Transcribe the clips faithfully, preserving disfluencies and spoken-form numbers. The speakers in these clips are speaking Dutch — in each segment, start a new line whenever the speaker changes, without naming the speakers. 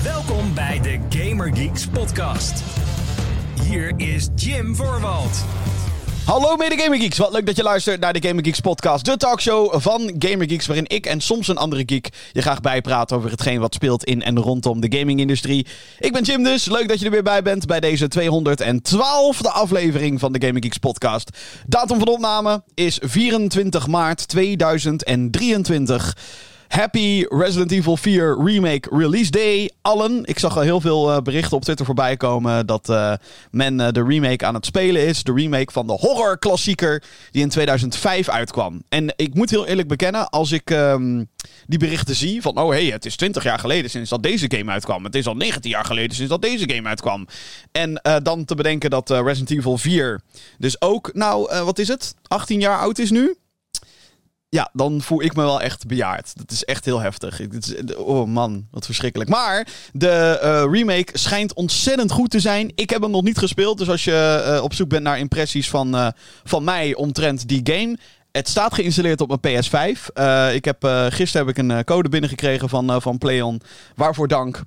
Welkom bij de Gamer Geeks podcast. Hier is Jim Voorwald.
Hallo mede Gamer Geeks, wat leuk dat je luistert naar de Gamer Geeks podcast. De talkshow van Gamer Geeks, waarin ik en soms een andere geek je graag bijpraat over hetgeen wat speelt in en rondom de gaming-industrie. Ik ben Jim dus, leuk dat je er weer bij bent bij deze tweehonderdtwaalfde aflevering van de Gamer Geeks podcast. Datum van opname is vierentwintig maart tweeduizend drieëntwintig. Happy Resident Evil vier Remake Release Day, allen. Ik zag al heel veel uh, berichten op Twitter voorbij komen dat uh, men uh, de remake aan het spelen is. De remake van de horror-klassieker die in tweeduizend vijf uitkwam. En ik moet heel eerlijk bekennen, als ik um, die berichten zie van... oh, hey, het is twintig jaar geleden sinds dat deze game uitkwam. Het is al negentien jaar geleden sinds dat deze game uitkwam. En uh, dan te bedenken dat uh, Resident Evil vier dus ook, nou, uh, wat is het? achttien jaar oud is nu? Ja, dan voel ik me wel echt bejaard. Dat is echt heel heftig. Oh man, wat verschrikkelijk. Maar de uh, remake schijnt ontzettend goed te zijn. Ik heb hem nog niet gespeeld. Dus als je uh, op zoek bent naar impressies van, uh, van mij omtrent die game... Het staat geïnstalleerd op mijn P S vijf. Uh, ik heb, uh, gisteren heb ik een uh, code binnengekregen van, uh, van PlayOn. Waarvoor dank.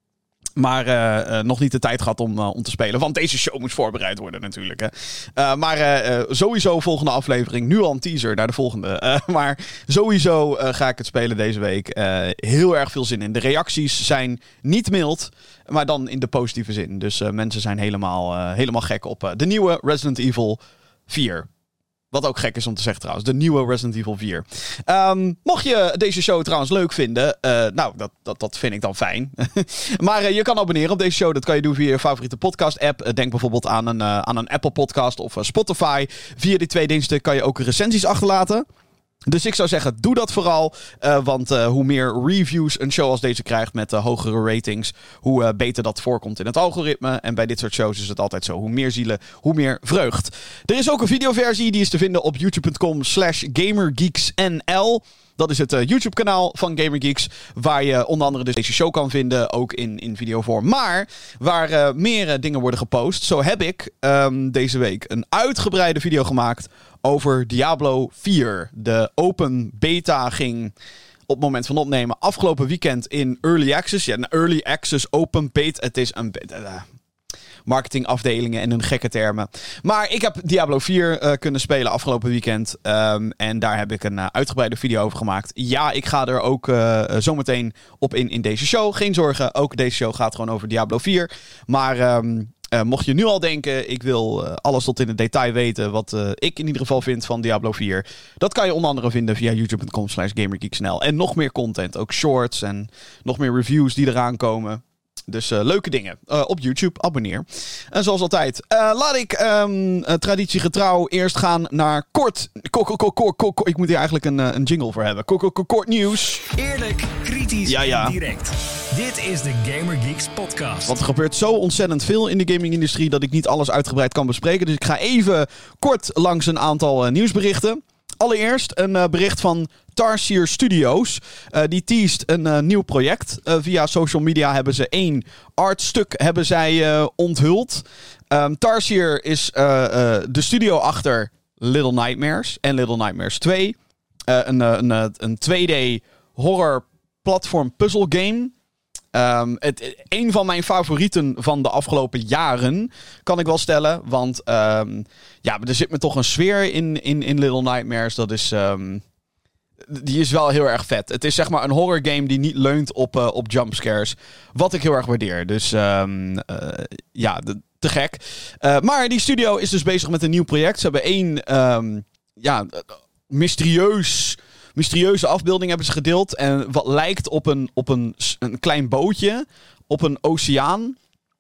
Maar uh, uh, nog niet de tijd gehad om, uh, om te spelen. Want deze show moest voorbereid worden natuurlijk. Hè. Uh, maar uh, uh, sowieso volgende aflevering. Nu al een teaser naar de volgende. Uh, maar sowieso uh, ga ik het spelen deze week. Uh, heel erg veel zin in. De reacties zijn niet mild. Maar dan in de positieve zin. Dus uh, mensen zijn helemaal, uh, helemaal gek op uh, de nieuwe Resident Evil vier. Wat ook gek is om te zeggen trouwens. De nieuwe Resident Evil vier. Um, mocht je deze show trouwens leuk vinden. Uh, nou, dat, dat, dat vind ik dan fijn. maar uh, je kan abonneren op deze show. Dat kan je doen via je favoriete podcast app. Uh, denk bijvoorbeeld aan een, uh, aan een Apple podcast of uh, Spotify. Via die twee diensten kan je ook recensies achterlaten. Dus ik zou zeggen, doe dat vooral. Uh, want uh, hoe meer reviews een show als deze krijgt met uh, hogere ratings, hoe uh, beter dat voorkomt in het algoritme. En bij dit soort shows is het altijd zo. Hoe meer zielen, hoe meer vreugd. Er is ook een videoversie, die is te vinden op youtube.com slash gamergeeksnl. Dat is het uh, YouTube-kanaal van Gamer Geeks, waar je onder andere dus deze show kan vinden, ook in, in videovorm. Maar waar uh, meer uh, dingen worden gepost. Zo heb ik um, deze week een uitgebreide video gemaakt over Diablo vier. De open beta ging op het moment van opnemen afgelopen weekend in Early Access. Ja, een Early Access open beta. Het is een beta. Uh, marketingafdelingen en hun gekke termen. Maar ik heb Diablo vier uh, kunnen spelen afgelopen weekend. Um, en daar heb ik een uh, uitgebreide video over gemaakt. Ja, ik ga er ook uh, zometeen op in in deze show. Geen zorgen, ook deze show gaat gewoon over Diablo vier. Maar um, uh, mocht je nu al denken, ik wil uh, alles tot in het detail weten wat uh, ik in ieder geval vind van Diablo vier. Dat kan je onder andere vinden via youtube.com slash gamergeeksnl. En nog meer content, ook shorts en nog meer reviews die eraan komen. Dus uh, leuke dingen. Uh, op YouTube, abonneer. En zoals altijd, uh, laat ik um, uh, traditiegetrouw eerst gaan naar kort... Kort, kort, kort, kort. Ik moet hier eigenlijk een, uh, een jingle voor hebben. Kort, kort, kort nieuws.
Eerlijk, kritisch
ja, ja.
en direct. Dit is de Gamer Geeks podcast.
Want er gebeurt zo ontzettend veel in de gaming-industrie dat ik niet alles uitgebreid kan bespreken. Dus ik ga even kort langs een aantal uh, nieuwsberichten. Allereerst een uh, bericht van Tarsier Studios. Uh, die teased een uh, nieuw project. Uh, via social media hebben ze één artstuk hebben zij uh, onthuld. Um, Tarsier is uh, uh, de studio achter Little Nightmares en Little Nightmares twee. Uh, een, een, een, een twee D horror platform puzzle game. Um, het, een van mijn favorieten van de afgelopen jaren, kan ik wel stellen. Want um, ja, er zit me toch een sfeer in, in, in Little Nightmares. Dat is, um, die is wel heel erg vet. Het is zeg maar een horror game die niet leunt op, uh, op jumpscares. Wat ik heel erg waardeer. Dus um, uh, ja, de, te gek. Uh, maar die studio is dus bezig met een nieuw project. Ze hebben één um, ja, mysterieus... Mysterieuze afbeelding hebben ze gedeeld. En wat lijkt op een, op een, een klein bootje. Op een oceaan.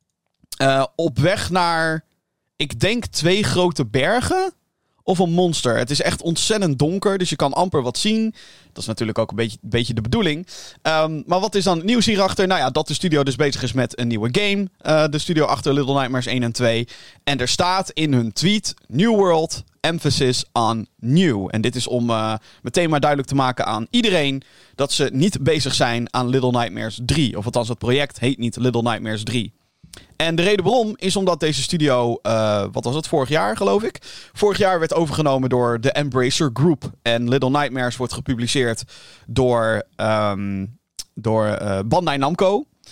Uh, op weg naar, ik denk, twee grote bergen. Of een monster. Het is echt ontzettend donker. Dus je kan amper wat zien. Dat is natuurlijk ook een beetje, beetje de bedoeling. Um, maar wat is dan het nieuws hierachter? Nou ja, dat de studio dus bezig is met een nieuwe game. Uh, de studio achter Little Nightmares één en twee. En er staat in hun tweet: New World, emphasis on new. En dit is om uh, meteen maar duidelijk te maken aan iedereen dat ze niet bezig zijn aan Little Nightmares drie. Of althans, het project heet niet Little Nightmares drie. En de reden waarom is omdat deze studio, uh, wat was het, vorig jaar geloof ik? Vorig jaar werd overgenomen door de Embracer Group. En Little Nightmares wordt gepubliceerd door, um, door uh, Bandai Namco.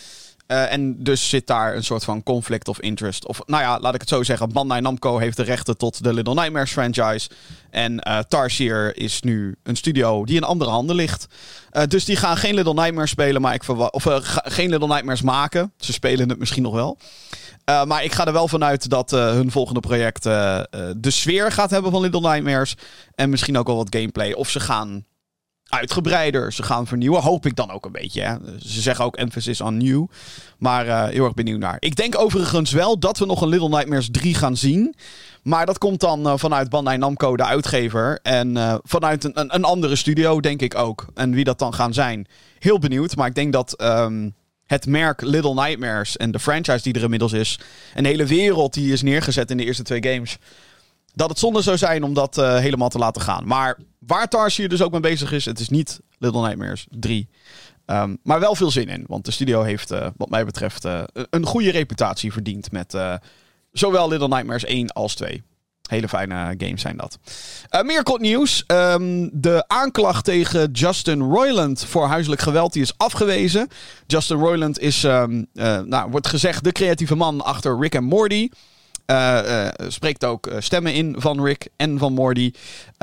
Uh, en dus zit daar een soort van conflict of interest. Of nou ja, laat ik het zo zeggen. Bandai Namco heeft de rechten tot de Little Nightmares franchise. En uh, Tarsier is nu een studio die in andere handen ligt. Uh, dus die gaan geen Little Nightmares spelen. Maar ik verwa- of uh, ga- geen Little Nightmares maken. Ze spelen het misschien nog wel. Uh, maar ik ga er wel vanuit dat uh, hun volgende project uh, uh, de sfeer gaat hebben van Little Nightmares. En misschien ook wel wat gameplay. Of ze gaan uitgebreider, ze gaan vernieuwen. Hoop ik dan ook een beetje. Hè? Ze zeggen ook emphasis on new. Maar uh, heel erg benieuwd naar. Ik denk overigens wel dat we nog een Little Nightmares drie gaan zien. Maar dat komt dan uh, vanuit Bandai Namco, de uitgever. En uh, vanuit een, een, een andere studio, denk ik ook. En wie dat dan gaan zijn, heel benieuwd. Maar ik denk dat um, het merk Little Nightmares en de franchise die er inmiddels is, een hele wereld die is neergezet in de eerste twee games, dat het zonde zou zijn om dat uh, helemaal te laten gaan. Maar waar Tarsier dus ook mee bezig is, het is niet Little Nightmares drie. Um, maar wel veel zin in. Want de studio heeft, uh, wat mij betreft, uh, een goede reputatie verdiend met uh, zowel Little Nightmares één als twee. Hele fijne games zijn dat. Uh, meer kort nieuws. Um, de aanklacht tegen Justin Roiland voor huiselijk geweld die is afgewezen. Justin Roiland is, um, uh, nou, wordt gezegd, de creatieve man achter Rick en Morty. Uh, uh, spreekt ook uh, stemmen in van Rick en van Morty.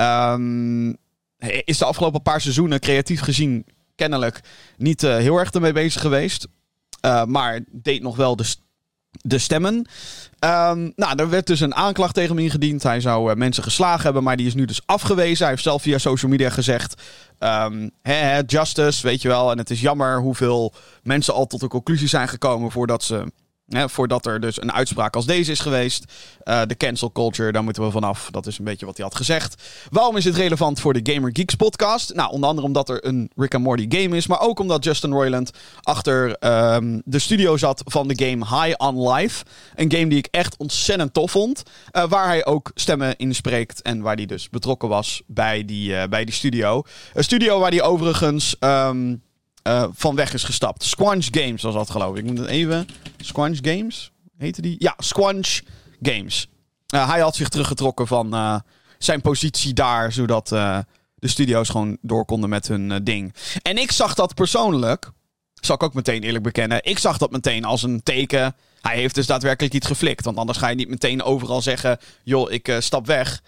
Um, is de afgelopen paar seizoenen creatief gezien kennelijk niet uh, heel erg ermee bezig geweest. Uh, maar deed nog wel de, st- de stemmen. Um, nou, er werd dus een aanklacht tegen hem ingediend. Hij zou uh, mensen geslagen hebben, maar die is nu dus afgewezen. Hij heeft zelf via social media gezegd, Um, hè, hè, justice, weet je wel. En het is jammer hoeveel mensen al tot de conclusie zijn gekomen voordat ze... Ja, voordat er dus een uitspraak als deze is geweest. Uh, de cancel culture, daar moeten we vanaf. Dat is een beetje wat hij had gezegd. Waarom is dit relevant voor de Gamer Geeks podcast? Nou, onder andere omdat er een Rick and Morty game is. Maar ook omdat Justin Roiland achter um, de studio zat van de game High on Life. Een game die ik echt ontzettend tof vond. Uh, waar hij ook stemmen in spreekt. En waar hij dus betrokken was bij die, uh, bij die studio. Een studio waar hij overigens... Um, Uh, van weg is gestapt. Squanch Games was dat, geloof ik. Ik moet het even... Squanch Games? Heette die? Ja, Squanch Games. Uh, hij had zich teruggetrokken van uh, zijn positie daar, zodat uh, de studio's gewoon door konden met hun uh, ding. En ik zag dat persoonlijk, zal ik ook meteen eerlijk bekennen, ik zag dat meteen als een teken. Hij heeft dus daadwerkelijk iets geflikt. Want anders ga je niet meteen overal zeggen, joh, ik uh, stap weg.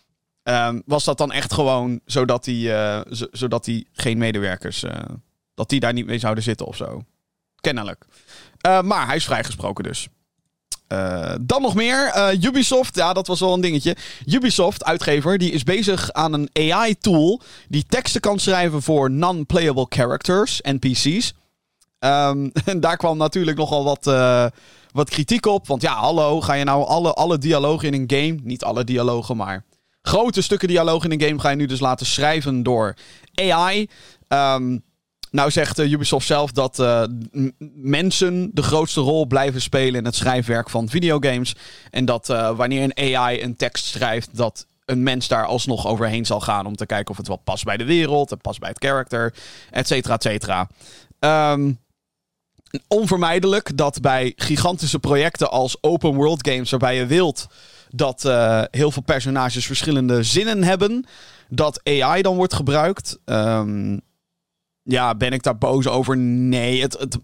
Um, was dat dan echt gewoon zodat hij, uh, z- zodat hij geen medewerkers... Uh, dat die daar niet mee zouden zitten of zo. Kennelijk. Uh, maar hij is vrijgesproken dus. Uh, dan nog meer. Uh, Ubisoft, ja, dat was wel een dingetje. Ubisoft, uitgever, die is bezig aan een A I-tool die teksten kan schrijven voor non-playable characters, N P C's. Um, en daar kwam natuurlijk nogal wat, uh, wat kritiek op. Want ja, hallo, ga je nou alle, alle dialogen in een game... Niet alle dialogen, maar grote stukken dialogen in een game... ga je nu dus laten schrijven door A I... Um, Nou zegt uh, Ubisoft zelf dat uh, m- mensen de grootste rol blijven spelen in het schrijfwerk van videogames. En dat uh, wanneer een A I een tekst schrijft, dat een mens daar alsnog overheen zal gaan om te kijken of het wel past bij de wereld, en past bij het character, et cetera, et cetera. Um, onvermijdelijk dat bij gigantische projecten als open world games, waarbij je wilt dat uh, heel veel personages verschillende zinnen hebben, dat A I dan wordt gebruikt. Um, Ja, ben ik daar boos over? Nee, het, het,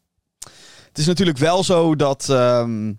het is natuurlijk wel zo dat... Um,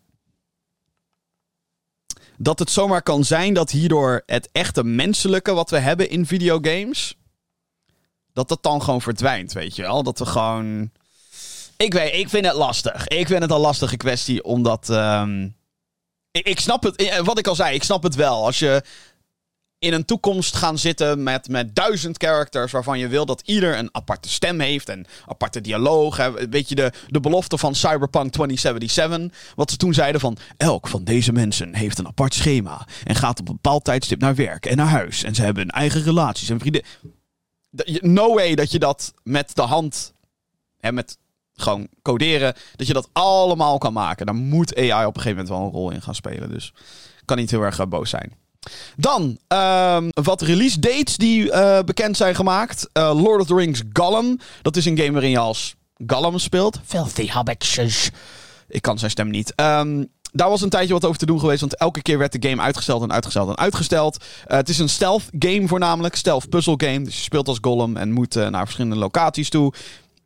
dat het zomaar kan zijn dat hierdoor het echte menselijke wat we hebben in videogames... dat dat dan gewoon verdwijnt, weet je wel? Dat we gewoon... Ik weet, ik vind het lastig. Ik vind het een lastige kwestie, omdat... Um, ik, ik snap het, wat ik al zei, ik snap het wel. Als je... in een toekomst gaan zitten met, met duizend characters... waarvan je wil dat ieder een aparte stem heeft... en aparte dialoog. Hè. Weet je, de, de belofte van Cyberpunk twintig zevenenzeventig... wat ze toen zeiden van... elk van deze mensen heeft een apart schema... en gaat op een bepaald tijdstip naar werk en naar huis... en ze hebben hun eigen relaties en vrienden. No way dat je dat met de hand... hè, met gewoon coderen... dat je dat allemaal kan maken. Daar moet A I op een gegeven moment wel een rol in gaan spelen. Dus ik kan niet heel erg uh, boos zijn. Dan um, wat release dates die uh, bekend zijn gemaakt. Uh, Lord of the Rings Gollum. Dat is een game waarin je als Gollum speelt. Filthy hobbitses. Ik kan zijn stem niet. Um, daar was een tijdje wat over te doen geweest. Want elke keer werd de game uitgesteld en uitgesteld en uitgesteld. Uh, het is een stealth game voornamelijk. Stealth puzzle game. Dus je speelt als Gollum en moet uh, naar verschillende locaties toe.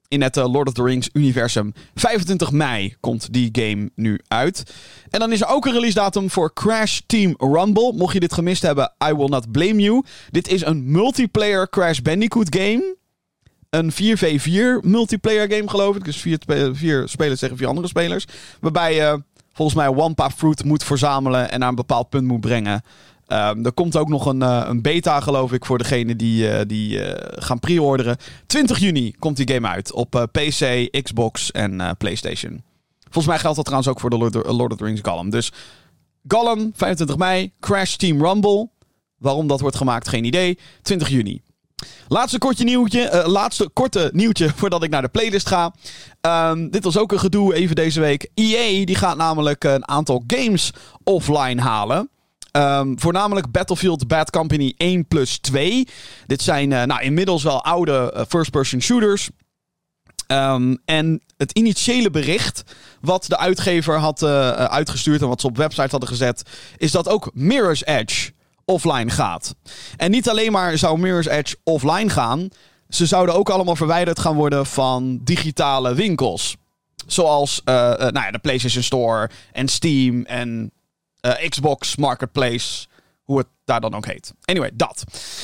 in het uh, Lord of the Rings universum. vijfentwintig mei komt die game nu uit. En dan is er ook een release datum voor Crash Team Rumble. Mocht je dit gemist hebben, I will not blame you. Dit is een multiplayer Crash Bandicoot game. Een vier tegen vier multiplayer game, geloof ik. Dus vier, vier spelers tegen vier andere spelers. Waarbij je volgens mij Wampa Fruit moet verzamelen en naar een bepaald punt moet brengen. Um, er komt ook nog een, uh, een beta, geloof ik, voor degenen die, uh, die uh, gaan pre-orderen. twintig juni komt die game uit op uh, P C, Xbox en uh, PlayStation. Volgens mij geldt dat trouwens ook voor de Lord, Lord of the Rings Gollum. Dus Gollum, vijfentwintig mei. Crash Team Rumble. Waarom dat wordt gemaakt, geen idee. twintig juni. Laatste, kortje nieuwtje, uh, laatste korte nieuwtje voordat ik naar de playlist ga. Um, dit was ook een gedoe even deze week. E A die gaat namelijk een aantal games offline halen. Um, voornamelijk Battlefield Bad Company één plus twee. Dit zijn uh, nou, inmiddels wel oude uh, first-person shooters. Um, en het initiële bericht wat de uitgever had uh, uitgestuurd en wat ze op website hadden gezet, is dat ook Mirror's Edge offline gaat. En niet alleen maar zou Mirror's Edge offline gaan, ze zouden ook allemaal verwijderd gaan worden van digitale winkels. Zoals uh, uh, nou ja, de PlayStation Store en Steam en uh, Xbox Marketplace, hoe het daar dan ook heet. Anyway, dat.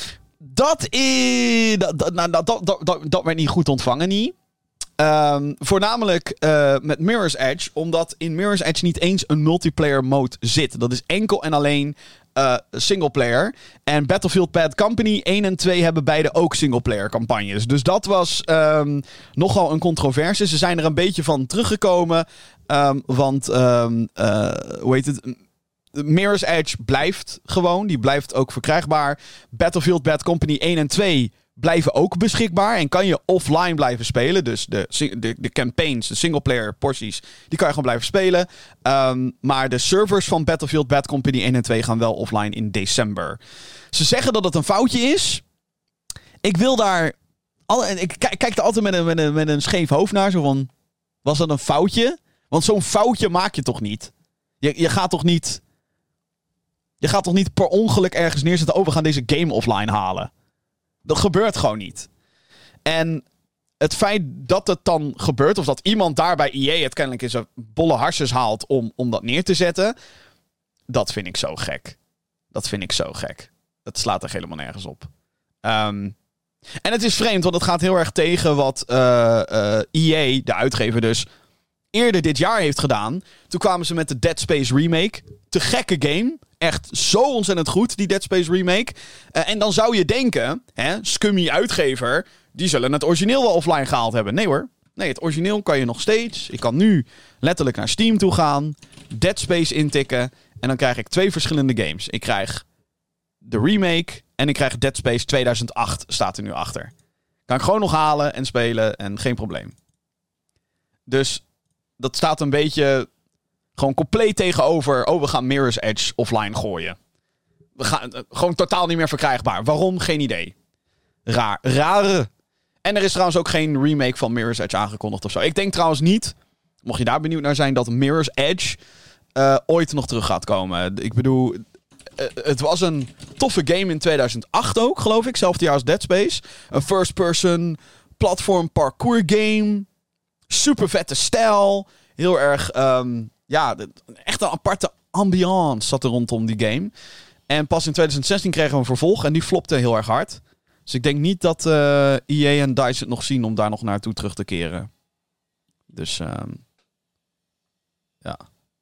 Dat is... Dat, dat, nou, dat, dat, dat, dat werd niet goed ontvangen, niet. Um, voornamelijk uh, met Mirror's Edge, omdat in Mirror's Edge niet eens een multiplayer mode zit. Dat is enkel en alleen uh, singleplayer. En Battlefield Bad Company één en twee hebben beide ook singleplayer campagnes. Dus dat was um, nogal een controverse. Ze zijn er een beetje van teruggekomen. Um, want, um, uh, hoe heet het? Mirror's Edge blijft gewoon. Die blijft ook verkrijgbaar. Battlefield Bad Company één en twee blijven ook beschikbaar. En kan je offline blijven spelen. Dus de, de, de campaigns, de singleplayer porties, die kan je gewoon blijven spelen. Um, maar de servers van Battlefield Bad Company één en twee gaan wel offline in december. Ze zeggen dat het een foutje is. Ik wil daar... Al, ik kijk, kijk er altijd met een, met, een, met een scheef hoofd naar. Zo van, was dat een foutje? Want zo'n foutje maak je toch niet? Je, je gaat toch niet... Je gaat toch niet per ongeluk ergens neerzetten... Oh, we gaan deze game offline halen. Dat gebeurt gewoon niet. En het feit dat het dan gebeurt... of dat iemand daar bij E A het kennelijk in zijn bolle harsjes haalt... om, om dat neer te zetten... dat vind ik zo gek. Dat vind ik zo gek. Dat slaat er helemaal nergens op. Um, en het is vreemd, want het gaat heel erg tegen... wat uh, uh, E A, de uitgever dus... eerder dit jaar heeft gedaan. Toen kwamen ze met de Dead Space remake. Te gekke game. Echt zo ontzettend goed, die Dead Space remake. Uh, en dan zou je denken, hè, scummy uitgever... die zullen het origineel wel offline gehaald hebben. Nee hoor. Nee, het origineel kan je nog steeds. Ik kan nu letterlijk naar Steam toe gaan. Dead Space intikken. En dan krijg ik twee verschillende games. Ik krijg de remake en ik krijg Dead Space tweeduizend acht staat er nu achter. Kan ik gewoon nog halen en spelen en geen probleem. Dus dat staat een beetje gewoon compleet tegenover... oh, we gaan Mirror's Edge offline gooien. We gaan uh, gewoon totaal niet meer verkrijgbaar. Waarom? Geen idee. Raar. Rare. En er is trouwens ook geen remake van Mirror's Edge aangekondigd of zo. Ik denk trouwens niet, mocht je daar benieuwd naar zijn... dat Mirror's Edge uh, ooit nog terug gaat komen. Ik bedoel, uh, het was een toffe game in tweeduizend acht ook, geloof ik. Zelfde jaar als Dead Space. Een first-person platform parkour game... Super vette stijl. Heel erg... Um, ja, echt een aparte ambiance zat er rondom die game. En pas in tweeduizend zestien kregen we een vervolg. En die flopte heel erg hard. Dus ik denk niet dat uh, E A en DICE het nog zien om daar nog naartoe terug te keren. Dus... Um, ja.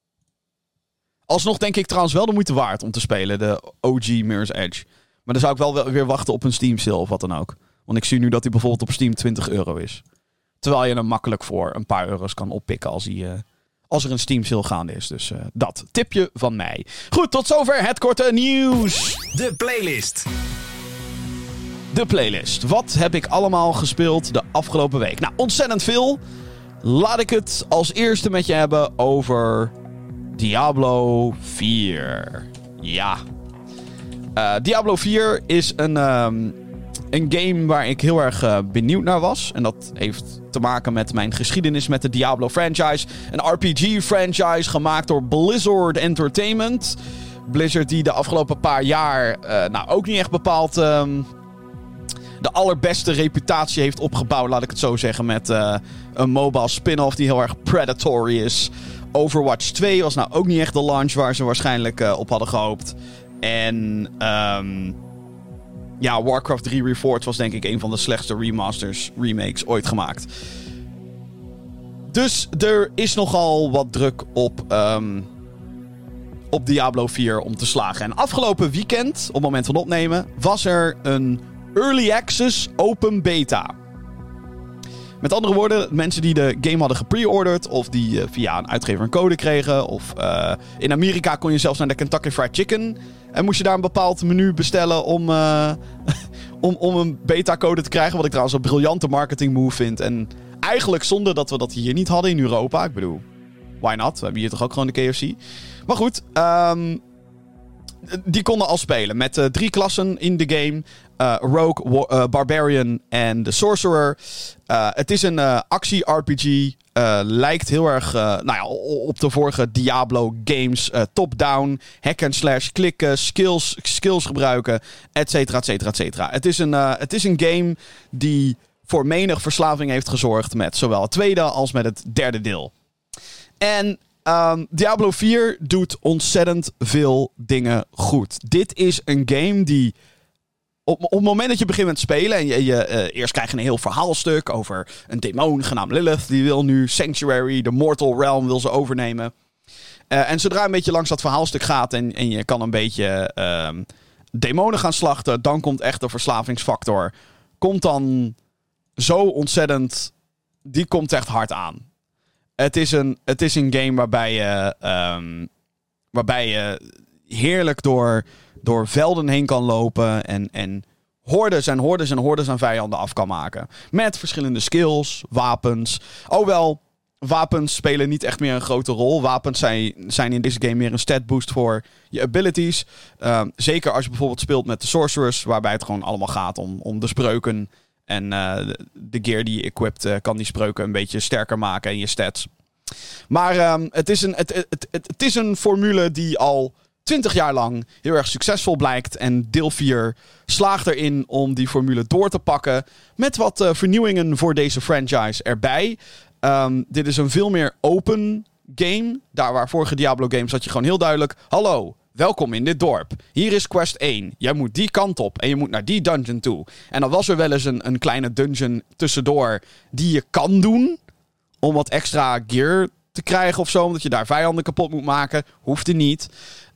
Alsnog denk ik trouwens wel de moeite waard om te spelen. De O G Mirror's Edge. Maar dan zou ik wel weer wachten op een Steam sale of wat dan ook. Want ik zie nu dat hij bijvoorbeeld op Steam twintig euro is. Terwijl je hem makkelijk voor een paar euro's kan oppikken als, hij, uh, als er een Steam sale gaande is. Dus uh, dat. Tipje van mij. Goed, tot zover het korte nieuws.
De playlist.
De playlist. Wat heb ik allemaal gespeeld de afgelopen week? Nou, ontzettend veel. Laat ik het als eerste met je hebben over Diablo vier. Ja. Uh, Diablo vier is een... Um, Een game waar ik heel erg uh, benieuwd naar was. En dat heeft te maken met mijn geschiedenis met de Diablo franchise. Een R P G-franchise gemaakt door Blizzard Entertainment. Blizzard die de afgelopen paar jaar... Uh, nou, ook niet echt bepaald... Um, de allerbeste reputatie heeft opgebouwd, laat ik het zo zeggen, met uh, een mobile spin-off die heel erg predatory is. Overwatch twee was nou ook niet echt de launch waar ze waarschijnlijk uh, op hadden gehoopt. En um, ja, Warcraft drie Reforged was denk ik een van de slechtste remasters, remakes ooit gemaakt. Dus er is nogal wat druk op, um, op Diablo vier om te slagen. En afgelopen weekend, op het moment van opnemen, was er een Early Access Open Beta. Met andere woorden, mensen die de game hadden gepre-orderd, of die uh, via een uitgever een code kregen, of uh, in Amerika kon je zelfs naar de Kentucky Fried Chicken en moest je daar een bepaald menu bestellen om, uh, om, om een beta-code te krijgen, wat ik trouwens een briljante marketing move vind. En eigenlijk zonder dat we dat hier niet hadden in Europa. Ik bedoel, why not? We hebben hier toch ook gewoon de K F C. Maar goed, um, die konden al spelen met uh, drie klassen in de game. Uh, Rogue, Wa- uh, Barbarian en de Sorcerer. Uh, het is een uh, actie-R P G. Uh, lijkt heel erg uh, nou ja, op de vorige Diablo games. Uh, top-down, hack and slash, klikken, skills, skills gebruiken, et cetera, et cetera, et cetera. Het is een, uh, het is een game die voor menig verslaving heeft gezorgd met zowel het tweede als met het derde deel. En um, Diablo vier doet ontzettend veel dingen goed. Dit is een game die Op, op het moment dat je begint met spelen en je, je uh, eerst krijg je een heel verhaalstuk over een demon genaamd Lilith. Die wil nu Sanctuary, de Mortal Realm, wil ze overnemen. Uh, en zodra een beetje langs dat verhaalstuk gaat en, en je kan een beetje uh, demonen gaan slachten, dan komt echt de verslavingsfactor. Komt dan zo ontzettend, die komt echt hard aan. Het is een, het is een game waarbij je, um, waarbij je heerlijk door... door velden heen kan lopen en, en hordes en hordes en hordes aan vijanden af kan maken. Met verschillende skills, wapens. Oh wel, wapens spelen niet echt meer een grote rol. Wapens zijn, zijn in deze game meer een stat boost voor je abilities. Uh, zeker als je bijvoorbeeld speelt met de Sorcerers, waarbij het gewoon allemaal gaat om, om de spreuken. En uh, de, de gear die je equipt uh, kan die spreuken een beetje sterker maken en je stats. Maar um, het, is een, het, het, het, het, het is een formule die al twintig jaar lang heel erg succesvol blijkt. En deel vier slaagt erin om die formule door te pakken. Met wat uh, vernieuwingen voor deze franchise erbij. Um, dit is een veel meer open game. Daar waar vorige Diablo games had je gewoon heel duidelijk: hallo, welkom in dit dorp. Hier is quest één. Jij moet die kant op en je moet naar die dungeon toe. En dan was er wel eens een, een kleine dungeon tussendoor die je kan doen om wat extra gear te krijgen of zo. Omdat je daar vijanden kapot moet maken. Hoefde niet.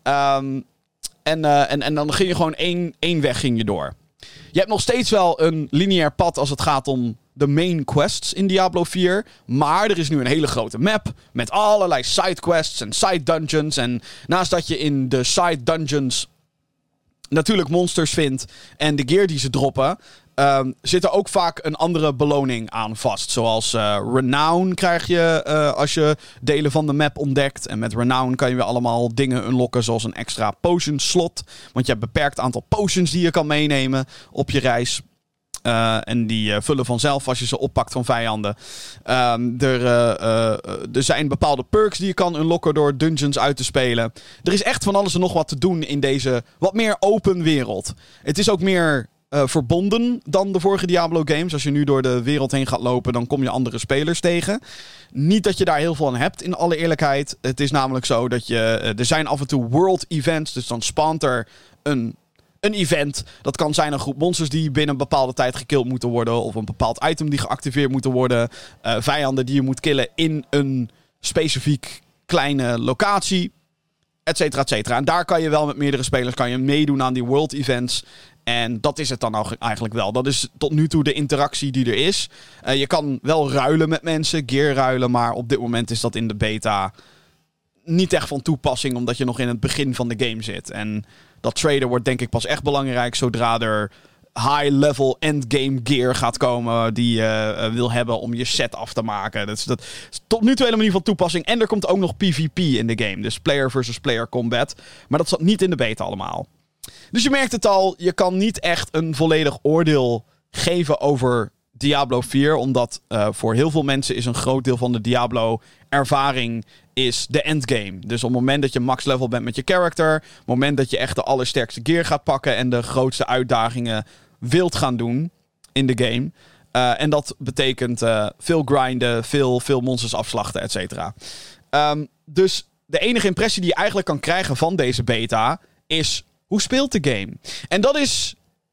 Um, en, uh, en, en dan ging je gewoon één, één weg ging je door. Je hebt nog steeds wel een lineair pad als het gaat om de main quests in Diablo vier. Maar er is nu een hele grote map met allerlei sidequests en side dungeons. En naast dat je in de side dungeons natuurlijk monsters vindt en de gear die ze droppen, Um, zit er ook vaak een andere beloning aan vast. Zoals uh, Renown krijg je uh, als je delen van de map ontdekt. En met Renown kan je weer allemaal dingen unlocken, zoals een extra potion slot. Want je hebt een beperkt aantal potions die je kan meenemen op je reis. Uh, en die uh, vullen vanzelf als je ze oppakt van vijanden. Um, er, uh, uh, er zijn bepaalde perks die je kan unlocken door dungeons uit te spelen. Er is echt van alles en nog wat te doen in deze wat meer open wereld. Het is ook meer Uh, verbonden dan de vorige Diablo games. Als je nu door de wereld heen gaat lopen, dan kom je andere spelers tegen. Niet dat je daar heel veel aan hebt, in alle eerlijkheid. Het is namelijk zo dat je Uh, er zijn af en toe world events. Dus dan spawnt er een, een event. Dat kan zijn een groep monsters die binnen een bepaalde tijd gekilld moeten worden. Of een bepaald item die geactiveerd moet worden. Uh, vijanden die je moet killen in een specifiek kleine locatie. Et cetera, et cetera. En daar kan je wel met meerdere spelers kan je meedoen aan die world events. En dat is het dan eigenlijk wel. Dat is tot nu toe de interactie die er is. Uh, je kan wel ruilen met mensen, gear ruilen, maar op dit moment is dat in de beta niet echt van toepassing, omdat je nog in het begin van de game zit. En dat traden wordt denk ik pas echt belangrijk zodra er high-level endgame gear gaat komen die je uh, wil hebben om je set af te maken. Dat is, dat is tot nu toe helemaal niet van toepassing. En er komt ook nog PvP in de game. Dus player versus player combat. Maar dat zat niet in de beta allemaal. Dus je merkt het al, je kan niet echt een volledig oordeel geven over Diablo vier. Omdat uh, voor heel veel mensen is een groot deel van de Diablo-ervaring is de endgame. Dus op het moment dat je max level bent met je character, op het moment dat je echt de allersterkste gear gaat pakken en de grootste uitdagingen wilt gaan doen, in de game. Uh, en dat betekent uh, veel grinden, veel, veel monsters afslachten, et cetera. Um, dus de enige impressie die je eigenlijk kan krijgen van deze beta is, hoe speelt de game? En dat is,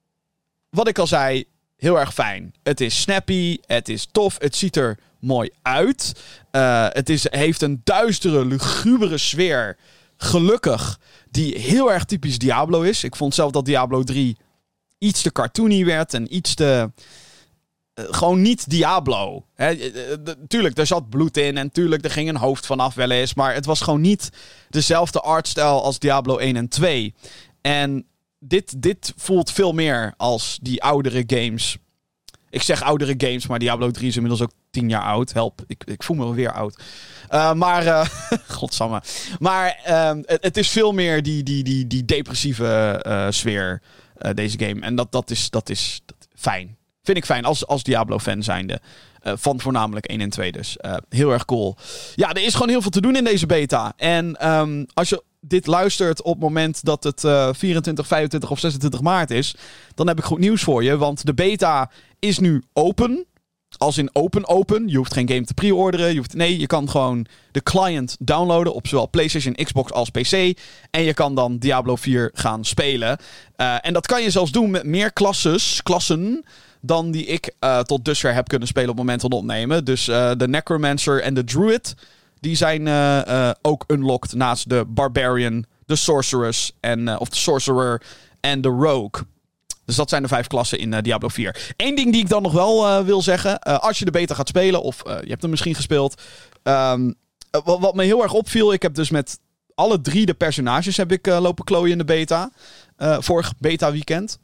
wat ik al zei, heel erg fijn. Het is snappy, het is tof, het ziet er mooi uit. Uh, het is, heeft een duistere, lugubere sfeer, gelukkig, die heel erg typisch Diablo is. Ik vond zelf dat Diablo drie iets te cartoony werd en iets te... Uh, gewoon niet Diablo. Hè? Uh, uh, tuurlijk, er zat bloed in en tuurlijk, er ging een hoofd vanaf wel eens, maar het was gewoon niet dezelfde artstijl als Diablo één en twee. En dit, dit voelt veel meer als die oudere games. Ik zeg oudere games, maar Diablo drie is inmiddels ook tien jaar oud. Help, ik, ik voel me wel weer oud. Uh, maar, uh, godsamme. Maar uh, het, het is veel meer die, die, die, die depressieve uh, sfeer, uh, deze game. En dat, dat is, dat is dat, fijn. Vind ik fijn, als, als Diablo-fan zijnde. Uh, van voornamelijk één en twee dus. Uh, heel erg cool. Ja, er is gewoon heel veel te doen in deze beta. En um, als je dit luistert op het moment dat het uh, vierentwintig, vijfentwintig of zesentwintig maart is, dan heb ik goed nieuws voor je. Want de beta is nu open. Als in open open. Je hoeft geen game te pre-orderen. Je hoeft, nee, je kan gewoon de client downloaden op zowel PlayStation, Xbox als P C. En je kan dan Diablo vier gaan spelen. Uh, en dat kan je zelfs doen met meer klasses, klassen dan die ik uh, tot dusver heb kunnen spelen op het moment van opnemen. Dus uh, de Necromancer en de Druid, die zijn uh, uh, ook unlocked naast de Barbarian, de Sorceress, en, uh, of de Sorcerer en de Rogue. Dus dat zijn de vijf klassen in uh, Diablo vier. Eén ding die ik dan nog wel uh, wil zeggen. Uh, als je de beta gaat spelen, of uh, je hebt hem misschien gespeeld. Um, uh, wat, wat me heel erg opviel, ik heb dus met alle drie de personages heb ik uh, lopen klooien in de beta. Uh, vorig beta weekend.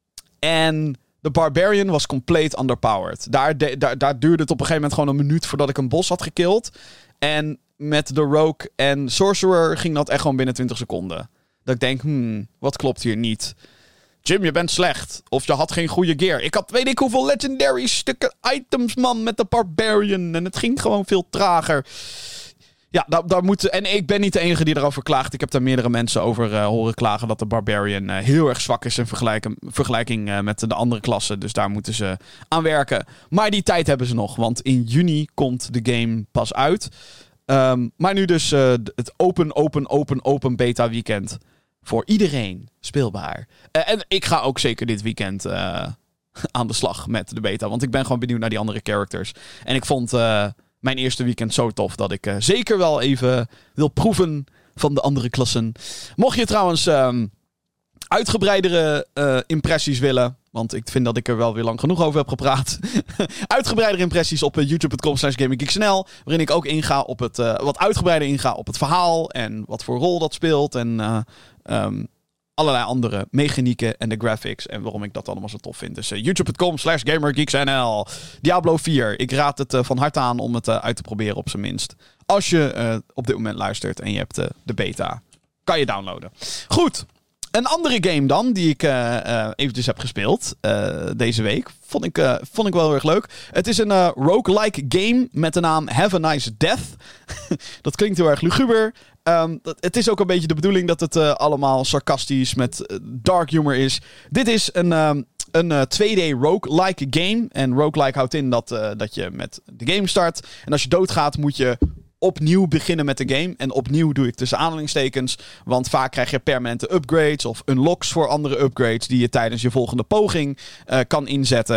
En de Barbarian was compleet underpowered. Daar, de, daar, daar duurde het op een gegeven moment gewoon een minuut voordat ik een boss had gekild. En met de Rogue en Sorcerer ging dat echt gewoon binnen twintig seconden. Dat ik denk, hmm, wat klopt hier niet? Jim, je bent slecht. Of je had geen goede gear. Ik had weet ik hoeveel legendary stukken items, man, met de Barbarian. En het ging gewoon veel trager. Ja, daar, daar moet... En ik ben niet de enige die erover klaagt. Ik heb daar meerdere mensen over uh, horen klagen dat de Barbarian uh, heel erg zwak is in vergelijking, vergelijking uh, met de andere klassen. Dus daar moeten ze aan werken. Maar die tijd hebben ze nog. Want in juni komt de game pas uit. Um, maar nu dus uh, het open, open, open, open beta weekend. Voor iedereen speelbaar. Uh, en ik ga ook zeker dit weekend uh, aan de slag met de beta. Want ik ben gewoon benieuwd naar die andere characters. En ik vond uh, mijn eerste weekend zo tof dat ik uh, zeker wel even wil proeven van de andere klassen. Mocht je trouwens um, uitgebreidere uh, impressies willen, want ik vind dat ik er wel weer lang genoeg over heb gepraat. Uitgebreidere impressies op uh, youtube dot com slash gaminggeeksnl. Waarin ik ook inga op het, uh, wat uitgebreider inga op het verhaal. En wat voor rol dat speelt. En uh, um, allerlei andere mechanieken en de graphics. En waarom ik dat allemaal zo tof vind. Dus uh, youtube dot com slash gamergeeksnl. Diablo vier. Ik raad het uh, van harte aan om het uh, uit te proberen op zijn minst. Als je uh, op dit moment luistert en je hebt uh, de beta. Kan je downloaden. Goed. Een andere game dan, die ik uh, uh, eventjes heb gespeeld uh, deze week, vond ik, uh, vond ik wel heel erg leuk. Het is een uh, roguelike game met de naam Have a Nice Death. Dat klinkt heel erg luguber. Um, dat, het is ook een beetje de bedoeling dat het uh, allemaal sarcastisch met uh, dark humor is. Dit is een, um, een uh, twee D roguelike game. En roguelike houdt in dat, uh, dat je met de game start. En als je doodgaat moet je opnieuw beginnen met de game. En opnieuw doe ik tussen aanhalingstekens. Want vaak krijg je permanente upgrades of unlocks voor andere upgrades die je tijdens je volgende poging uh, kan inzetten.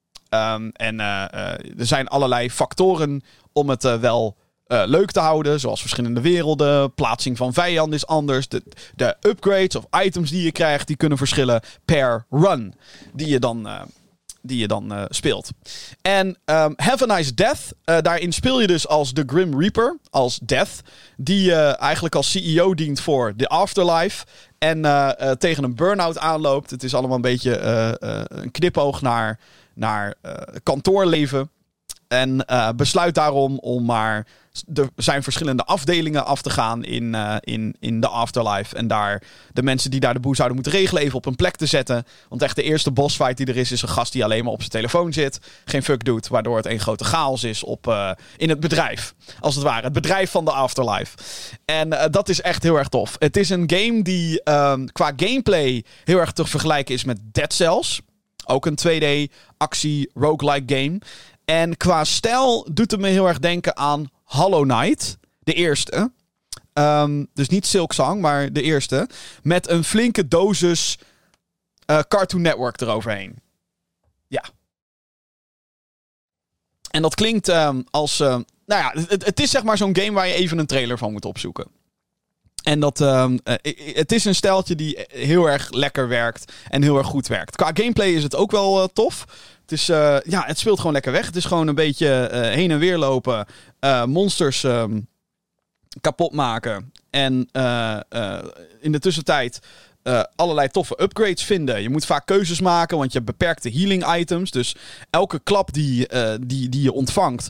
Um, en uh, uh, er zijn allerlei factoren om het uh, wel uh, leuk te houden. Zoals verschillende werelden. Plaatsing van vijanden is anders. De, de upgrades of items die je krijgt, die kunnen verschillen per run. Die je dan... Uh, die je dan uh, speelt. En um, Have a Nice Death. Uh, daarin speel je dus als de Grim Reaper. Als Death. Die uh, eigenlijk als C E O dient voor de Afterlife. En uh, uh, tegen een burn-out aanloopt. Het is allemaal een beetje uh, uh, een knipoog naar, naar uh, kantoorleven. En uh, besluit daarom om maar de, zijn verschillende afdelingen af te gaan in, uh, in, in de Afterlife. En daar de mensen die daar de boel zouden moeten regelen even op een plek te zetten. Want echt de eerste bossfight die er is, is een gast die alleen maar op zijn telefoon zit. Geen fuck doet, waardoor het een grote chaos is op, uh, in het bedrijf. Als het ware, het bedrijf van de Afterlife. En uh, dat is echt heel erg tof. Het is een game die um, qua gameplay heel erg te vergelijken is met Dead Cells. Ook een twee D actie roguelike game. En qua stijl doet het me heel erg denken aan Hollow Knight. De eerste. Um, dus niet Silksong, maar de eerste. Met een flinke dosis uh, Cartoon Network eroverheen. Ja. En dat klinkt um, als... Uh, nou ja, het, het is zeg maar zo'n game waar je even een trailer van moet opzoeken. En dat, um, uh, het is een stijltje die heel erg lekker werkt en heel erg goed werkt. Qua gameplay is het ook wel uh, tof. Het, is, uh, ja, het speelt gewoon lekker weg. Het is gewoon een beetje uh, heen en weer lopen. Uh, monsters um, kapot maken. En uh, uh, in de tussentijd uh, allerlei toffe upgrades vinden. Je moet vaak keuzes maken, want je hebt beperkte healing items. Dus elke klap die, uh, die, die je ontvangt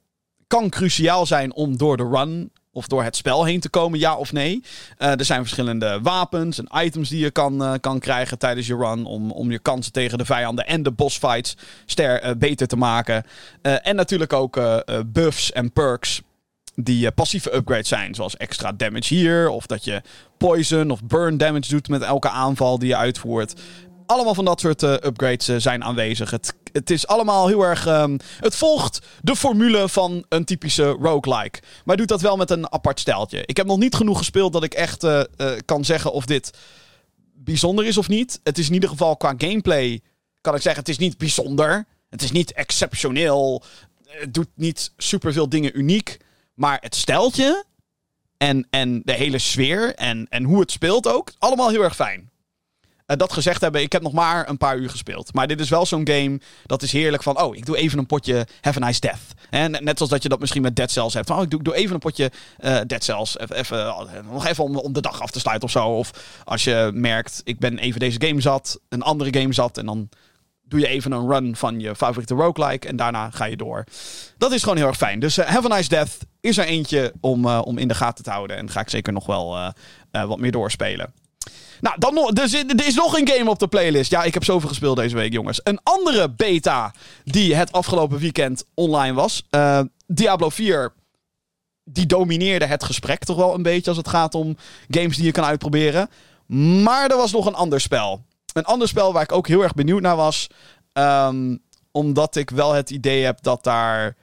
kan cruciaal zijn om door de run of door het spel heen te komen, ja of nee. Uh, er zijn verschillende wapens en items die je kan, uh, kan krijgen tijdens je run om, om je kansen tegen de vijanden en de bossfights ster, uh, beter te maken. Uh, en natuurlijk ook uh, uh, buffs en perks die uh, passieve upgrades zijn, zoals extra damage hier, of dat je poison of burn damage doet met elke aanval die je uitvoert. Allemaal van dat soort uh, upgrades uh, zijn aanwezig. Het, het is allemaal heel erg... Um, het volgt de formule van een typische roguelike. Maar doet dat wel met een apart stijltje. Ik heb nog niet genoeg gespeeld dat ik echt uh, uh, kan zeggen of dit bijzonder is of niet. Het is in ieder geval qua gameplay, kan ik zeggen, het is niet bijzonder. Het is niet exceptioneel. Het doet niet superveel dingen uniek. Maar het stijltje en, en de hele sfeer en, en hoe het speelt ook, allemaal heel erg fijn. Uh, dat gezegd hebben, ik heb nog maar een paar uur gespeeld. Maar dit is wel zo'n game, dat is heerlijk van... oh, ik doe even een potje Have a Nice Death. En net zoals dat je dat misschien met Dead Cells hebt. Van, oh, ik doe, doe even een potje uh, Dead Cells. Even, even, uh, nog even om, om de dag af te sluiten of zo. Of als je merkt, ik ben even deze game zat, een andere game zat... en dan doe je even een run van je favoriete roguelike... en daarna ga je door. Dat is gewoon heel erg fijn. Dus uh, Have a Nice Death is er eentje om, uh, om in de gaten te houden. En ga ik zeker nog wel uh, uh, wat meer doorspelen. Nou, dan nog, er, zit, er is nog een game op de playlist. Ja, ik heb zoveel gespeeld deze week, jongens. Een andere beta die het afgelopen weekend online was. Uh, Diablo vier. Die domineerde het gesprek toch wel een beetje als het gaat om games die je kan uitproberen. Maar er was nog een ander spel. Een ander spel waar ik ook heel erg benieuwd naar was. Um, omdat ik wel het idee heb dat daar...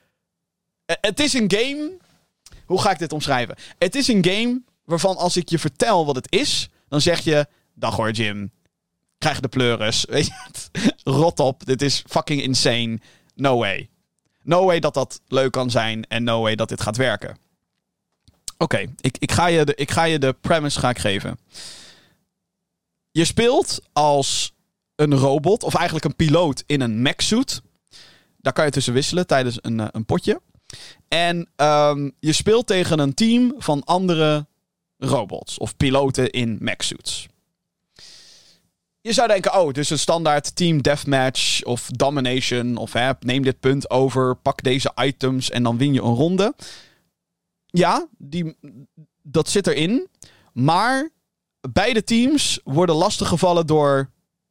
Het is een game... Hoe ga ik dit omschrijven? Het is een game waarvan als ik je vertel wat het is... Dan zeg je, dag hoor Jim, krijg de pleuris. Weet je, rot op, dit is fucking insane. No way. No way dat dat leuk kan zijn en no way dat dit gaat werken. Oké, okay, ik, ik, ga je de, ik ga je de premise ga ik geven. Je speelt als een robot, of eigenlijk een piloot in een mech-suit. Daar kan je tussen wisselen tijdens een, een potje. En um, je speelt tegen een team van andere robots of piloten in mech-suits. Je zou denken, oh, dus een standaard team deathmatch of domination of hè, neem dit punt over, pak deze items en dan win je een ronde. Ja, die, dat zit erin. Maar beide teams worden lastiggevallen door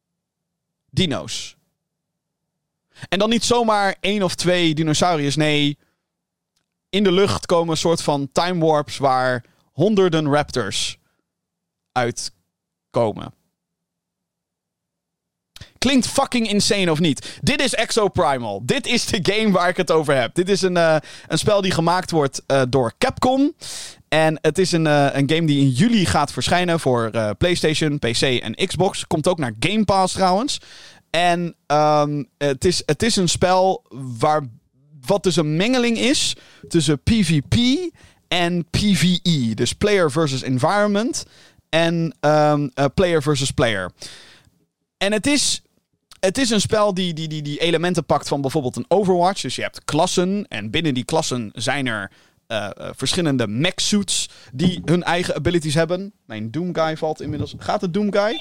dino's. En dan niet zomaar één of twee dinosauriërs. Nee, in de lucht komen een soort van time warps waar honderden raptors uitkomen. Klinkt fucking insane of niet? Dit is Exoprimal. Dit is de game waar ik het over heb. Dit is een, uh, een spel die gemaakt wordt uh, door Capcom. En het is een, uh, een game die in juli gaat verschijnen voor uh, PlayStation, P C en Xbox. Komt ook naar Game Pass trouwens. En um, het, is, het is een spel waar wat dus een mengeling is tussen PvP en PvE. Dus player versus environment en um, uh, player versus player. En het is, het is een spel die, die, die, die elementen pakt van bijvoorbeeld een Overwatch. Dus je hebt klassen en binnen die klassen zijn er uh, uh, verschillende mech-suits die hun eigen abilities hebben. Mijn Doomguy valt inmiddels... Gaat het Doomguy?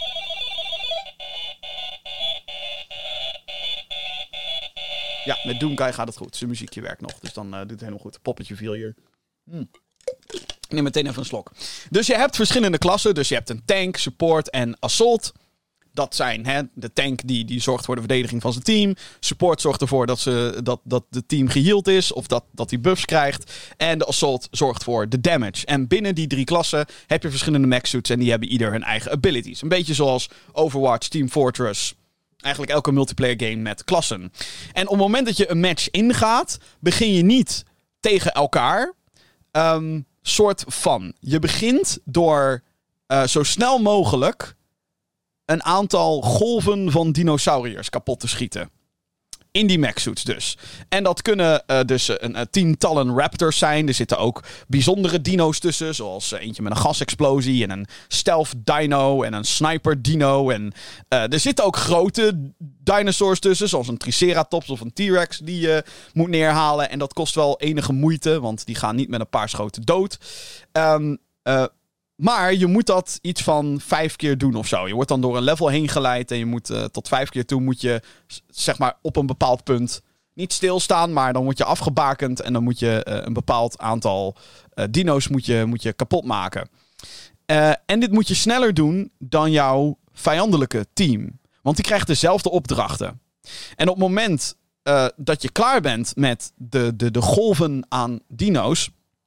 Ja, met Doomguy gaat het goed. Zijn muziekje werkt nog, dus dan uh, doet het helemaal goed. Poppetje viel hier. Hmm. Ik neem meteen even een slok. Dus je hebt verschillende klassen. Dus je hebt een tank, support en assault. Dat zijn hè, de tank die, die zorgt voor de verdediging van zijn team. Support zorgt ervoor dat, ze, dat, dat de team geheeld is. Of dat, dat hij buffs krijgt. En de assault zorgt voor de damage. En binnen die drie klassen heb je verschillende mech-suits. En die hebben ieder hun eigen abilities. Een beetje zoals Overwatch, Team Fortress eigenlijk elke multiplayer game met klassen. En op het moment dat je een match ingaat, begin je niet tegen elkaar. Um, soort van. Je begint door uh, zo snel mogelijk een aantal golven van dinosauriërs kapot te schieten. In die mechsuits dus. En dat kunnen uh, dus een, een tientallen raptors zijn. Er zitten ook bijzondere dino's tussen. Zoals uh, eentje met een gasexplosie. En een stealth dino. En een sniper dino. En uh, er zitten ook grote dinosaurs tussen. Zoals een triceratops of een T-Rex die je moet neerhalen. En dat kost wel enige moeite. Want die gaan niet met een paar schoten dood. Um, uh, Maar je moet dat iets van vijf keer doen of zo. Je wordt dan door een level heen geleid. En je moet uh, tot vijf keer toe moet je, zeg maar, op een bepaald punt niet stilstaan. Maar dan word je afgebakend. En dan moet je uh, een bepaald aantal uh, dino's moet je, moet je kapot maken. Uh, en dit moet je sneller doen dan jouw vijandelijke team. Want die krijgt dezelfde opdrachten. En op het moment uh, dat je klaar bent met de, de, de golven aan dino's,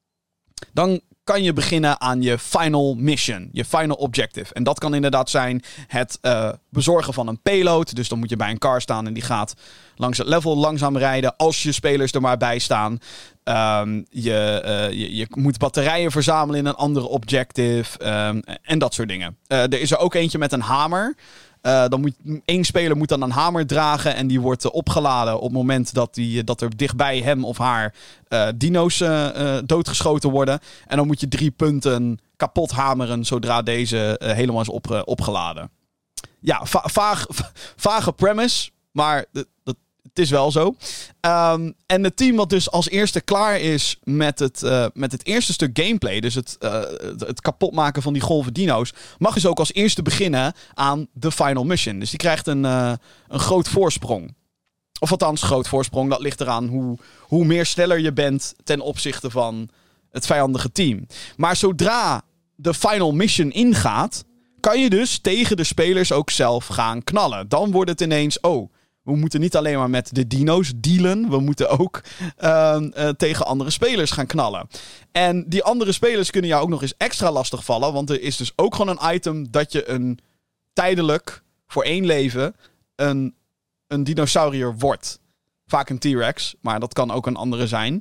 dan kan je beginnen aan je final mission, je final objective. En dat kan inderdaad zijn het uh, bezorgen van een payload. Dus dan moet je bij een car staan en die gaat langs het level langzaam rijden, als je spelers er maar bij staan. Um, je, uh, je, je moet batterijen verzamelen in een andere objective um, en dat soort dingen. Uh, er is er ook eentje met een hamer. Uh, dan moet, één speler moet dan een hamer dragen en die wordt uh, opgeladen op het moment dat, die, dat er dichtbij hem of haar uh, dino's uh, uh, doodgeschoten worden. En dan moet je drie punten kapot hameren zodra deze uh, helemaal is op, uh, opgeladen. Ja, va- vaag, va- vage premise, maar d- dat, het is wel zo. Um, en het team wat dus als eerste klaar is met het, uh, met het eerste stuk gameplay, dus het, uh, het, het kapotmaken van die golven dino's, mag dus ook als eerste beginnen aan de final mission. Dus die krijgt een, uh, een groot voorsprong. Of althans, groot voorsprong, dat ligt eraan hoe, hoe meer sneller je bent ten opzichte van het vijandige team. Maar zodra de final mission ingaat, kan je dus tegen de spelers ook zelf gaan knallen. Dan wordt het ineens, oh, we moeten niet alleen maar met de dino's dealen. We moeten ook uh, uh, tegen andere spelers gaan knallen. En die andere spelers kunnen jou ook nog eens extra lastig vallen. Want er is dus ook gewoon een item dat je een tijdelijk, voor één leven, een, een dinosaurier wordt. Vaak een T-Rex, maar dat kan ook een andere zijn.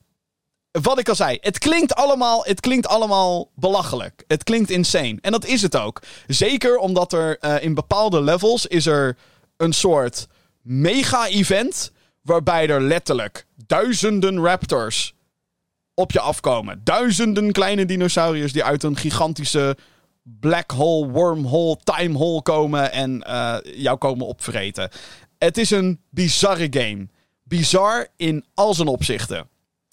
Wat ik al zei, het klinkt allemaal, het klinkt allemaal belachelijk. Het klinkt insane. En dat is het ook. Zeker omdat er uh, in bepaalde levels is er een soort mega-event waarbij er letterlijk duizenden raptors op je afkomen. Duizenden kleine dinosauriërs die uit een gigantische black hole, wormhole, timehole komen en uh, jou komen opvreten. Het is een bizarre game. Bizar in al zijn opzichten.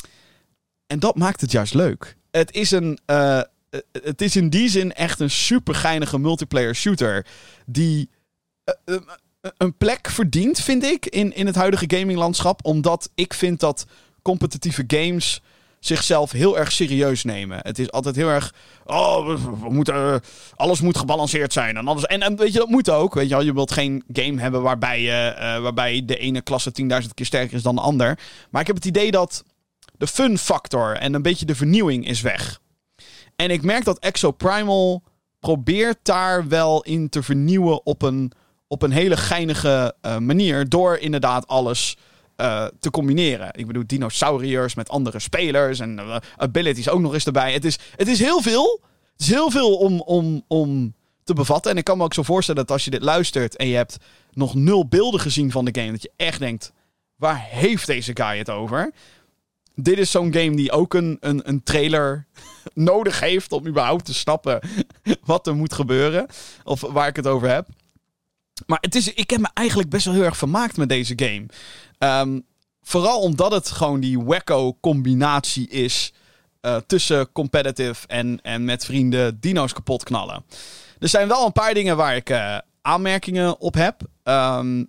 En dat maakt het juist leuk. Het is een, uh, het is in die zin echt een super geinige multiplayer shooter die Uh, uh, een plek verdient, vind ik, in, in het huidige gaminglandschap. Omdat ik vind dat competitieve games zichzelf heel erg serieus nemen. Het is altijd heel erg, oh, we, we moeten, uh, alles moet gebalanceerd zijn. En, alles, en, en weet je, dat moet ook. Weet je wel, je wilt geen game hebben waarbij, uh, uh, waarbij de ene klasse tienduizend keer sterker is dan de ander. Maar ik heb het idee dat de fun factor en een beetje de vernieuwing is weg. En ik merk dat Exoprimal probeert daar wel in te vernieuwen op een op een hele geinige uh, manier, door inderdaad alles uh, te combineren. Ik bedoel, dinosauriërs met andere spelers en uh, abilities ook nog eens erbij. Het is, het is heel veel. Het is heel veel om, om, om te bevatten. En ik kan me ook zo voorstellen dat als je dit luistert en je hebt nog nul beelden gezien van de game, dat je echt denkt, waar heeft deze guy het over? Dit is zo'n game die ook een, een, een trailer nodig heeft om überhaupt te snappen wat er moet gebeuren. Of waar ik het over heb. Maar het is, ik heb me eigenlijk best wel heel erg vermaakt met deze game. Um, vooral omdat het gewoon die wacko-combinatie is uh, tussen competitive en, en met vrienden dino's kapot knallen. Er zijn wel een paar dingen waar ik uh, aanmerkingen op heb. Um,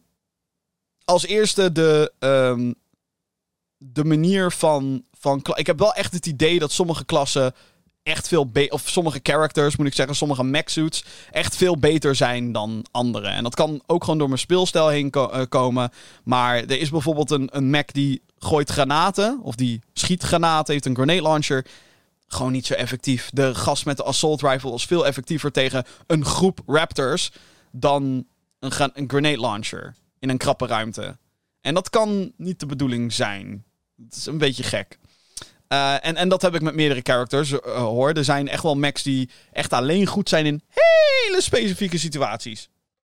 als eerste de, um, de manier van, van... Ik heb wel echt het idee dat sommige klassen echt veel beter, of sommige characters, moet ik zeggen, sommige mech-suits echt veel beter zijn dan andere. En dat kan ook gewoon door mijn speelstijl heen ko- uh, komen. Maar er is bijvoorbeeld een, een mech die gooit granaten, of die schiet granaten, heeft een grenade launcher. Gewoon niet zo effectief. De gast met de assault rifle is veel effectiever tegen een groep raptors dan een, gra- een grenade launcher in een krappe ruimte. En dat kan niet de bedoeling zijn. Het is een beetje gek. Uh, en, en dat heb ik met meerdere characters, uh, hoor. Er zijn echt wel mechs die echt alleen goed zijn in hele specifieke situaties.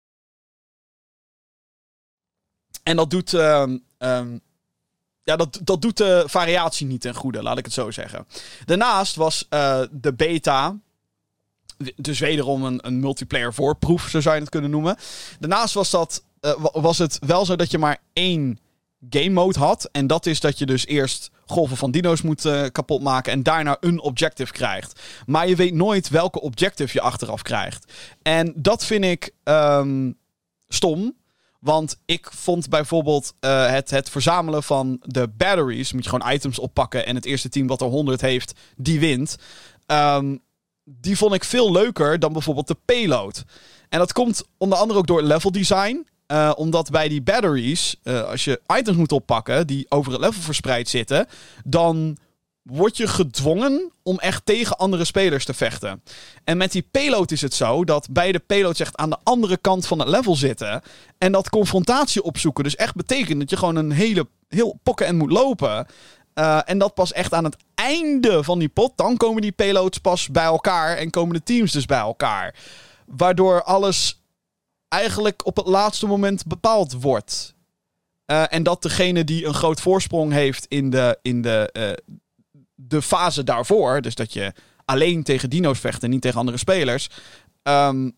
En dat doet... Uh, um, ja, dat, dat doet de variatie niet ten goede, laat ik het zo zeggen. Daarnaast was uh, de beta... Dus wederom een, een multiplayer voorproef, zo zou je het kunnen noemen. Daarnaast was, dat, uh, was het wel zo dat je maar één game mode had. En dat is dat je dus eerst golven van dino's moet uh, kapotmaken en daarna een objective krijgt. Maar je weet nooit welke objective je achteraf krijgt. En dat vind ik um, stom. Want ik vond bijvoorbeeld uh, het, het verzamelen van de batteries. Moet je gewoon items oppakken en het eerste team wat er honderd heeft, die wint. Um, die vond ik veel leuker dan bijvoorbeeld de payload. En dat komt onder andere ook door level design. Uh, omdat bij die batteries, uh, als je items moet oppakken die over het level verspreid zitten, dan word je gedwongen om echt tegen andere spelers te vechten. En met die payload is het zo dat beide payloads echt aan de andere kant van het level zitten. En dat confrontatie opzoeken dus echt betekent dat je gewoon een hele, heel pokken moet lopen. Uh, en dat pas echt aan het einde van die pot. Dan komen die payloads pas bij elkaar en komen de teams dus bij elkaar. Waardoor alles eigenlijk op het laatste moment bepaald wordt. Uh, en dat degene die een groot voorsprong heeft in de, in de, uh, de fase daarvoor, dus dat je alleen tegen dino's vecht en niet tegen andere spelers, um,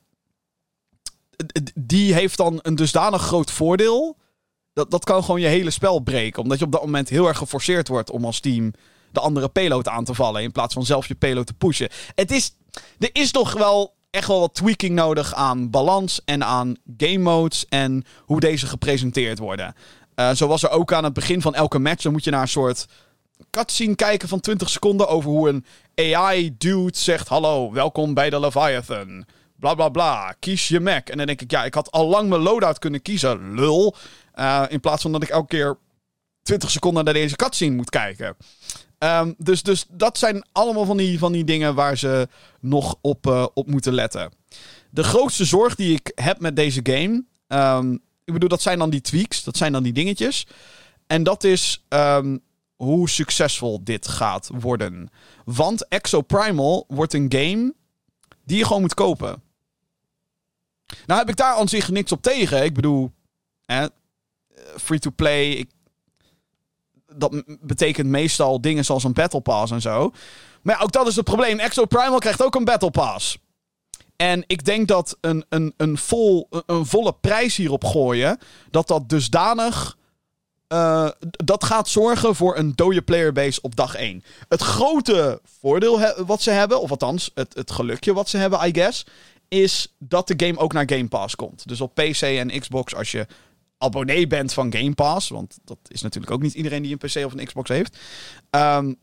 die heeft dan een dusdanig groot voordeel. Dat, dat kan gewoon je hele spel breken. Omdat je op dat moment heel erg geforceerd wordt om als team de andere payload aan te vallen. In plaats van zelf je payload te pushen. Het is, er is toch wel echt wel wat tweaking nodig aan balans en aan game modes en hoe deze gepresenteerd worden. Uh, zo was er ook aan het begin van elke match. Dan moet je naar een soort cutscene kijken van twintig seconden over hoe een A I-dude zegt: hallo, welkom bij de Leviathan. Bla bla bla, kies je mech. En dan denk ik, ja, ik had al lang mijn loadout kunnen kiezen, lul. Uh, in plaats van dat ik elke keer twintig seconden naar deze cutscene moet kijken. Um, dus, dus dat zijn allemaal van die, van die dingen waar ze nog op, uh, op moeten letten. De grootste zorg die ik heb met deze game, Um, ik bedoel, dat zijn dan die tweaks. Dat zijn dan die dingetjes. En dat is um, hoe succesvol dit gaat worden. Want Exoprimal wordt een game die je gewoon moet kopen. Nou heb ik daar aan zich niks op tegen. Ik bedoel, eh, free-to-play. Ik, dat betekent meestal dingen zoals een Battle Pass en zo. Maar ja, ook dat is het probleem. Exoprimal krijgt ook een Battle Pass. En ik denk dat een, een, een, vol, een volle prijs hierop gooien, dat dat dusdanig Uh, dat gaat zorgen voor een dode playerbase op dag één. Het grote voordeel he- wat ze hebben, of althans het, het gelukje wat ze hebben, I guess, is dat de game ook naar Game Pass komt. Dus op P C en Xbox, als je abonnee bent van Game Pass, want dat is natuurlijk ook niet iedereen die een P C of een Xbox heeft. Um,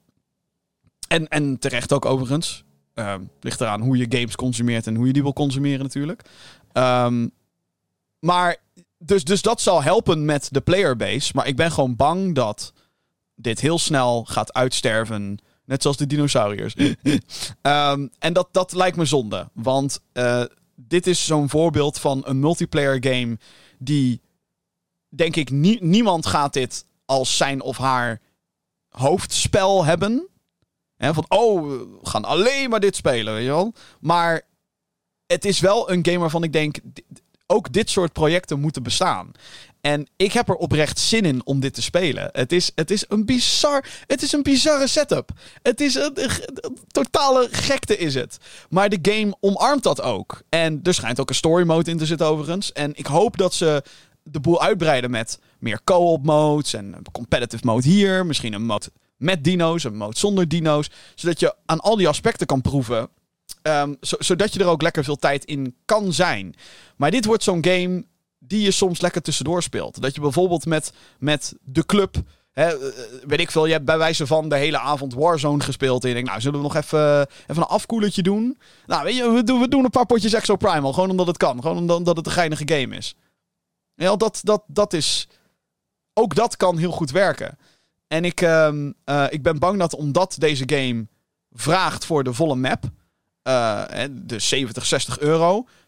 en, en terecht ook overigens. Um, ligt eraan hoe je games consumeert en hoe je die wil consumeren natuurlijk. Um, maar Dus, dus dat zal helpen met de playerbase. Maar ik ben gewoon bang dat dit heel snel gaat uitsterven. Net zoals de dinosauriërs. um, en dat, dat lijkt me zonde. Want uh, dit is zo'n voorbeeld van een multiplayer game die, denk ik, nie- niemand gaat dit als zijn of haar hoofdspel hebben. He, van, oh, we gaan alleen maar dit spelen, weet je wel. Maar het is wel een game waarvan ik denk, ook dit soort projecten moeten bestaan. En ik heb er oprecht zin in om dit te spelen. Het is, het is een bizar, het is een bizarre setup. Het is een, een, een totale gekte is het. Maar de game omarmt dat ook. En er schijnt ook een story mode in te zitten overigens. En ik hoop dat ze de boel uitbreiden met meer co-op modes en een competitive mode hier. Misschien een mode met dino's, een mode zonder dino's. Zodat je aan al die aspecten kan proeven. Um, zo, zodat je er ook lekker veel tijd in kan zijn. Maar dit wordt zo'n game die je soms lekker tussendoor speelt. Dat je bijvoorbeeld met, met de club, hè, weet ik veel, je hebt bij wijze van de hele avond Warzone gespeeld. En je denkt, nou, zullen we nog even, even een afkoelertje doen? Nou, weet je, we doen, we doen een paar potjes Exoprimal. Gewoon omdat het kan. Gewoon omdat, omdat het een geinige game is. Ja, dat, dat, dat is... Ook dat kan heel goed werken. En ik, um, uh, ik ben bang dat omdat deze game vraagt voor de volle map, Uh, de zeventig, zestig euro,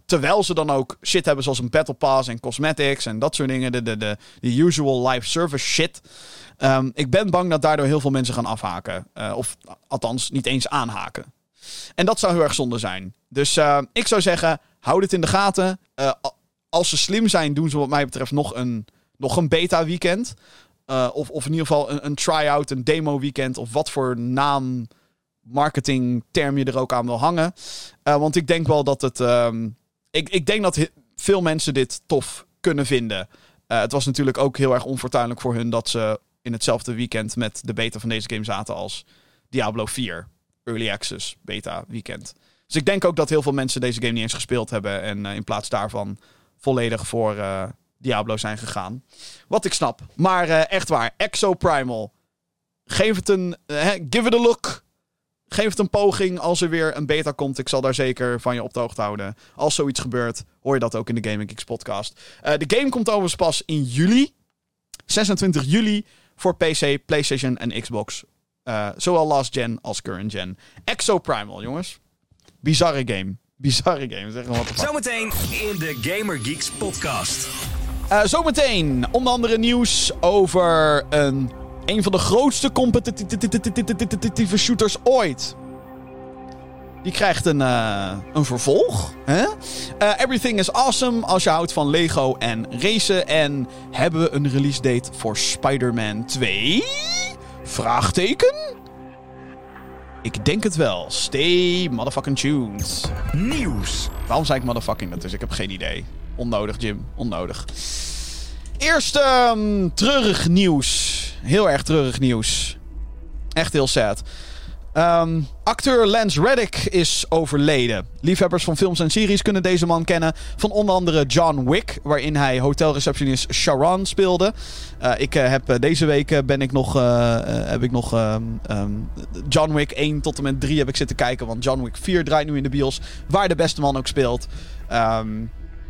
Terwijl ze dan ook shit hebben zoals een Battle Pass en cosmetics en dat soort dingen. De, de, de, de usual live service shit. Um, ik ben bang dat daardoor heel veel mensen gaan afhaken. Uh, of althans, niet eens aanhaken. En dat zou heel erg zonde zijn. Dus uh, ik zou zeggen, houd het in de gaten. Uh, als ze slim zijn, doen ze wat mij betreft nog een, nog een beta weekend. Uh, of, of in ieder geval een, een try-out, een demo weekend. Of wat voor naam, marketing term je er ook aan wil hangen. Uh, want ik denk wel dat het... Um, ik, ik denk dat he- veel mensen dit tof kunnen vinden. Uh, het was natuurlijk ook heel erg onfortuinlijk voor hun dat ze in hetzelfde weekend met de beta van deze game zaten als Diablo vier. Early Access beta weekend. Dus ik denk ook dat heel veel mensen deze game niet eens gespeeld hebben. En uh, in plaats daarvan volledig voor uh, Diablo zijn gegaan. Wat ik snap. Maar uh, echt waar. Exoprimal. Geef het een... Uh, give it a look. Geef het een poging als er weer een beta komt. Ik zal daar zeker van je op de hoogte houden. Als zoiets gebeurt, hoor je dat ook in de Gaming Geeks podcast. Uh, de game komt overigens pas in juli. zesentwintig juli voor P C, PlayStation en Xbox. Uh, zowel last gen als current gen. Exoprimal, jongens. Bizarre game. Bizarre game. Zeg maar wat de fuck.
Zometeen in de Gamer Geeks podcast.
Uh, zometeen onder andere nieuws over een, een van de grootste competitieve shooters ooit. Die krijgt een, uh, een vervolg. Hè? Uh, everything is awesome als je houdt van Lego en racen. En hebben we een release date voor Spider-Man twee? Vraagteken? Ik denk het wel. Stay motherfucking tuned.
Nieuws.
Waarom zei ik motherfucking dat dus? Ik heb geen idee. Onnodig, Jim. Onnodig. Eerst um, treurig nieuws. Heel erg treurig nieuws. Echt heel sad. Um, acteur Lance Reddick is overleden. Liefhebbers van films en series kunnen deze man kennen van onder andere John Wick, waarin hij hotelreceptionist Sharon speelde. Uh, ik uh, heb uh, deze week uh, ben ik nog, uh, uh, heb ik nog um, um, John Wick één tot en met drie heb ik zitten kijken, want John Wick vier draait nu in de bios, waar de beste man ook speelt. Um,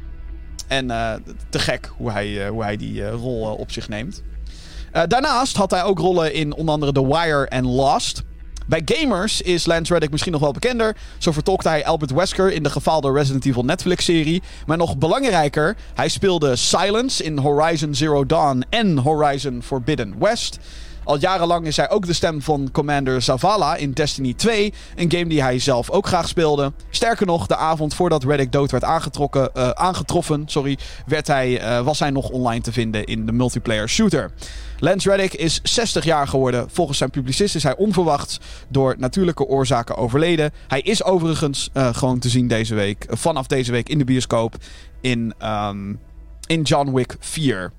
en uh, te gek hoe hij, uh, hoe hij die uh, rol uh, op zich neemt. Uh, daarnaast had hij ook rollen in onder andere The Wire en Lost. Bij gamers is Lance Reddick misschien nog wel bekender. Zo vertolkte hij Albert Wesker in de gefaalde Resident Evil Netflix-serie. Maar nog belangrijker, hij speelde Silence in Horizon Zero Dawn en Horizon Forbidden West. Al jarenlang is hij ook de stem van Commander Zavala in Destiny twee. Een game die hij zelf ook graag speelde. Sterker nog, de avond voordat Reddick dood werd aangetrokken, uh, aangetroffen, sorry, werd hij, uh, was hij nog online te vinden in de multiplayer shooter. Lance Reddick is zestig jaar geworden. Volgens zijn publicist is hij onverwachts door natuurlijke oorzaken overleden. Hij is overigens uh, gewoon te zien deze week, uh, vanaf deze week in de bioscoop in, um, in John Wick vier.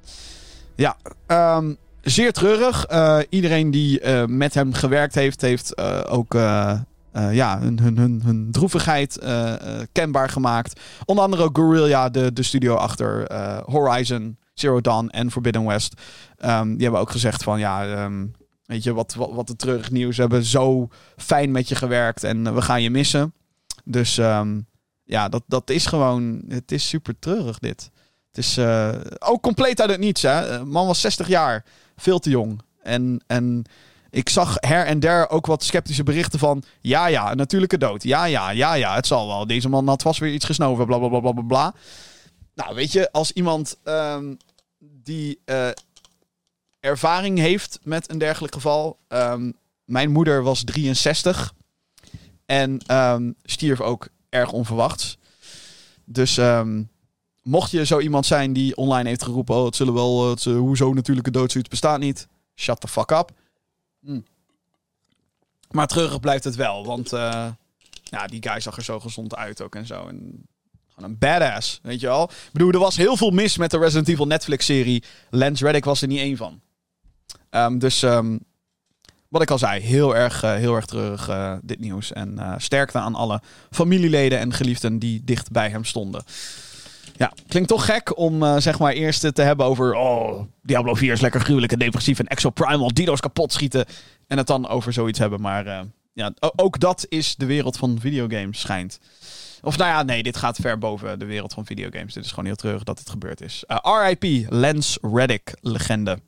Ja, um, zeer treurig. Uh, iedereen die uh, met hem gewerkt heeft, heeft uh, ook uh, uh, ja, hun, hun, hun, hun droevigheid uh, uh, kenbaar gemaakt. Onder andere Guerrilla, de, de studio achter uh, Horizon Zero Dawn en Forbidden West. Um, die hebben ook gezegd van ja, um, weet je, wat, wat, wat een treurig nieuws. We hebben zo fijn met je gewerkt en uh, we gaan je missen. Dus um, ja, dat, dat is gewoon, het is super treurig dit. Het is uh, ook compleet uit het niets. Hè? Man was zestig jaar. Veel te jong. En, en ik zag her en der ook wat sceptische berichten van ja, ja, een natuurlijke dood. Ja, ja, ja, ja, het zal wel. Deze man had vast weer iets gesnoven. Bla, bla, bla, bla, bla, bla. Nou, weet je, als iemand um, die uh, ervaring heeft met een dergelijk geval. Um, mijn moeder was drieënzestig. En um, stierf ook erg onverwachts. Dus um, mocht je zo iemand zijn die online heeft geroepen, oh, het zullen wel, het, uh, hoezo natuurlijke dood, zoiets bestaat niet. Shut the fuck up. Hm. Maar treurig blijft het wel, want uh, ja, die guy zag er zo gezond uit ook en zo. En gewoon een badass, weet je wel. Ik bedoel, er was heel veel mis met de Resident Evil Netflix-serie. Lance Reddick was er niet één van. Um, dus um, wat ik al zei, heel erg, uh, heel erg treurig uh, dit nieuws. En uh, sterkte aan alle familieleden en geliefden die dicht bij hem stonden. Ja, klinkt toch gek om uh, zeg maar eerst te hebben over oh, Diablo vier is lekker gruwelijk en depressief en Exoprimal, dino's kapot schieten. En het dan over zoiets hebben. Maar uh, ja, ook dat is de wereld van videogames, schijnt. Of nou ja, nee, dit gaat ver boven de wereld van videogames. Dit is gewoon heel treurig dat het gebeurd is. Uh, R I P, Lance Reddick, legende.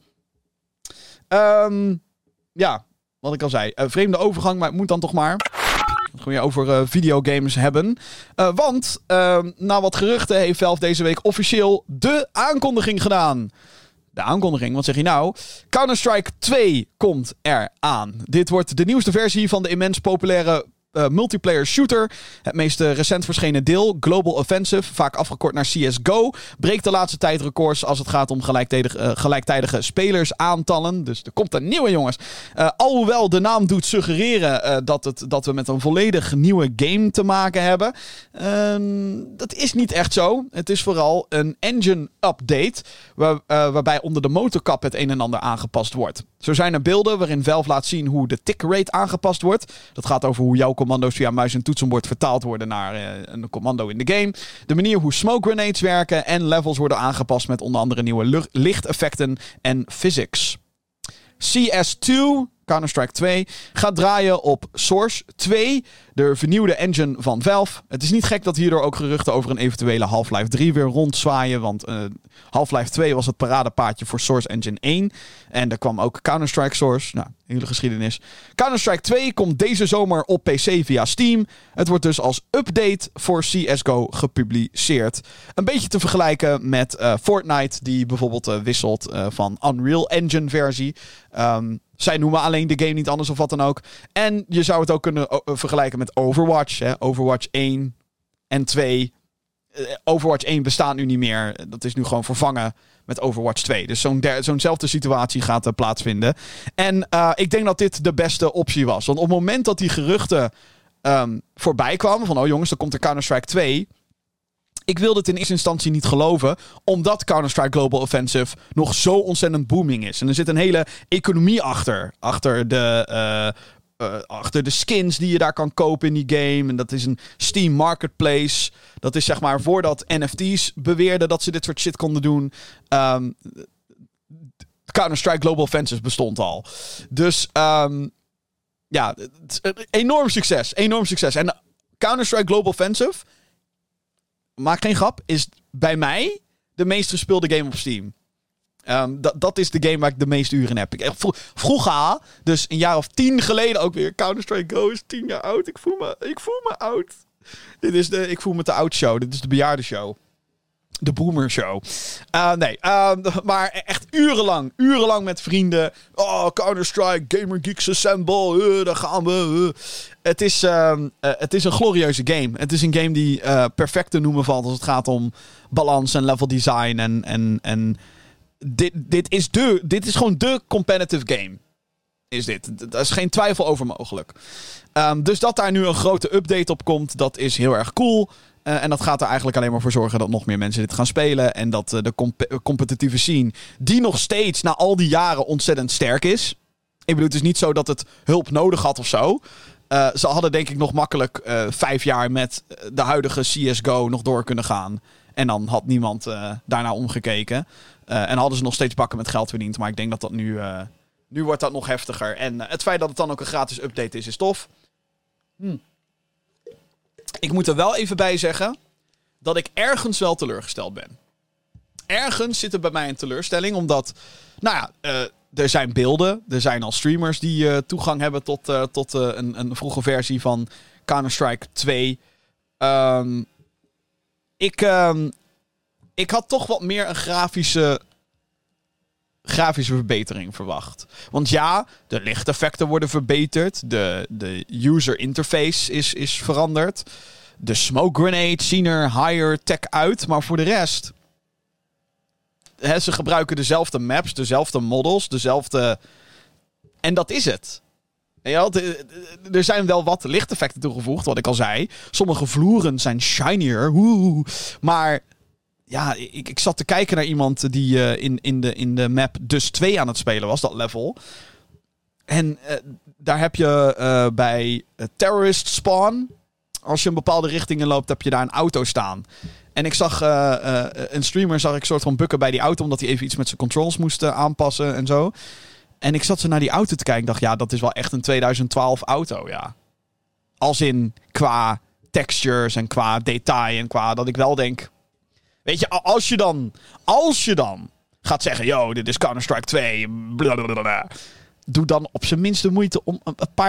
Um, ja, wat ik al zei. Uh, vreemde overgang, maar het moet dan toch maar. weer over uh, videogames hebben. Uh, want, uh, na wat geruchten heeft Valve deze week officieel de aankondiging gedaan. De aankondiging, wat zeg je nou? Counter-Strike twee komt eraan. Dit wordt de nieuwste versie van de immens populaire Uh, multiplayer shooter. Het meest uh, recent verschenen deel, Global Offensive, vaak afgekort naar C S G O, breekt de laatste tijd records als het gaat om gelijktijdige, uh, gelijktijdige spelersaantallen. Dus er komt een nieuwe, jongens. Uh, alhoewel de naam doet suggereren uh, dat, het, dat we met een volledig nieuwe game te maken hebben. Uh, dat is niet echt zo. Het is vooral een engine update, waar, uh, waarbij onder de motorkap het een en ander aangepast wordt. Zo zijn er beelden waarin Valve laat zien hoe de tick rate aangepast wordt. Dat gaat over hoe jouw commando's via muis en toetsenbord vertaald worden naar uh, een commando in de game. De manier hoe smoke grenades werken en levels worden aangepast met onder andere nieuwe lucht- lichteffecten en physics. C S twee, Counter-Strike twee, gaat draaien op Source twee, de vernieuwde engine van Valve. Het is niet gek dat hierdoor ook geruchten over een eventuele Half-Life drie weer rondzwaaien, want uh, Half-Life twee was het paradepaadje voor Source Engine één. En er kwam ook Counter-Strike Source. Nou, hele geschiedenis. Counter-Strike twee komt deze zomer op P C via Steam. Het wordt dus als update voor C S G O gepubliceerd. Een beetje te vergelijken met uh, Fortnite, die bijvoorbeeld uh, wisselt uh, van Unreal Engine versie. Um, zij noemen alleen de game niet anders of wat dan ook. En je zou het ook kunnen uh, vergelijken met Overwatch. Hè? Overwatch één en twee. Uh, Overwatch één bestaat nu niet meer. Dat is nu gewoon vervangen met Overwatch twee. Dus zo'n der- zo'nzelfde situatie gaat er plaatsvinden. En uh, ik denk dat dit de beste optie was. Want op het moment dat die geruchten um, voorbij kwamen, van oh jongens, dan komt er Counter-Strike twee. Ik wilde het in eerste instantie niet geloven, omdat Counter-Strike Global Offensive nog zo ontzettend booming is. En er zit een hele economie achter. Achter de, uh, uh, achter de skins die je daar kan kopen in die game. En dat is een Steam Marketplace. Dat is zeg maar voordat N F T's beweerden dat ze dit soort shit konden doen. Um, Counter-Strike Global Offensive bestond al. Dus um, ja, enorm succes. Enorm succes. En Counter-Strike Global Offensive, maak geen grap, is bij mij de meest gespeelde game op Steam. Um, dat, dat is de game waar ik de meeste uren in heb. Ik, vro- vroeger, dus een jaar of tien geleden ook weer. Counter-Strike Go is tien jaar oud. Ik voel me, ik voel me oud. Dit is de, ik voel me te oud show. Dit is de bejaardenshow. De boomer show. Uh, nee, uh, maar echt urenlang. Urenlang met vrienden. Oh, Counter-Strike, Gamer Geeks Assemble. Uh, daar gaan we. Uh. Het, is, uh, uh, het is een glorieuze game. Het is een game die uh, perfect te noemen valt als het gaat om balans en level design. En, en, en dit, dit, is de, dit is gewoon de competitive game. Is dit. Daar is geen twijfel over mogelijk. Um, dus dat daar nu een grote update op komt, dat is heel erg cool. Uh, en dat gaat er eigenlijk alleen maar voor zorgen dat nog meer mensen dit gaan spelen. En dat uh, de comp- competitieve scene, die nog steeds na al die jaren ontzettend sterk is. Ik bedoel, het is niet zo dat het hulp nodig had of zo. Uh, ze hadden denk ik nog makkelijk uh, vijf jaar met de huidige C S G O nog door kunnen gaan. En dan had niemand uh, daarna omgekeken. Uh, en hadden ze nog steeds bakken met geld verdiend. Maar ik denk dat dat nu... Uh, nu wordt dat nog heftiger. En uh, het feit dat het dan ook een gratis update is, is tof. Hm. Ik moet er wel even bij zeggen dat ik ergens wel teleurgesteld ben. Ergens zit er bij mij een teleurstelling, omdat, nou ja, uh, er zijn beelden. Er zijn al streamers die uh, toegang hebben tot, uh, tot uh, een, een vroege versie van Counter-Strike twee. Um, ik, um, ik had toch wat meer een grafische... grafische verbetering verwacht. Want ja, de lichteffecten worden verbeterd. De, de user interface is, is veranderd. De smoke grenades zien er higher tech uit. Maar voor de rest... He, ze gebruiken dezelfde maps, dezelfde models, dezelfde... En dat is het. Ja, de, de, er zijn wel wat lichteffecten toegevoegd, wat ik al zei. Sommige vloeren zijn shinier. Woe, maar... Ja, ik, ik zat te kijken naar iemand die uh, in, in, de, in de map Dus twee aan het spelen was, dat level. En uh, daar heb je uh, bij uh, Terrorist Spawn, als je een bepaalde richting in loopt, heb je daar een auto staan. En ik zag uh, uh, een streamer, zag ik soort van bukken bij die auto, omdat hij even iets met zijn controls moest uh, aanpassen en zo. En ik zat zo naar die auto te kijken en dacht, ja, dat is wel echt een twintig twaalf auto, ja. Als in qua textures en qua detail en qua dat ik wel denk... Weet je, als je dan, als je dan gaat zeggen, yo, dit is Counter-Strike twee, blablabla, doe dan op zijn minst de moeite om een paar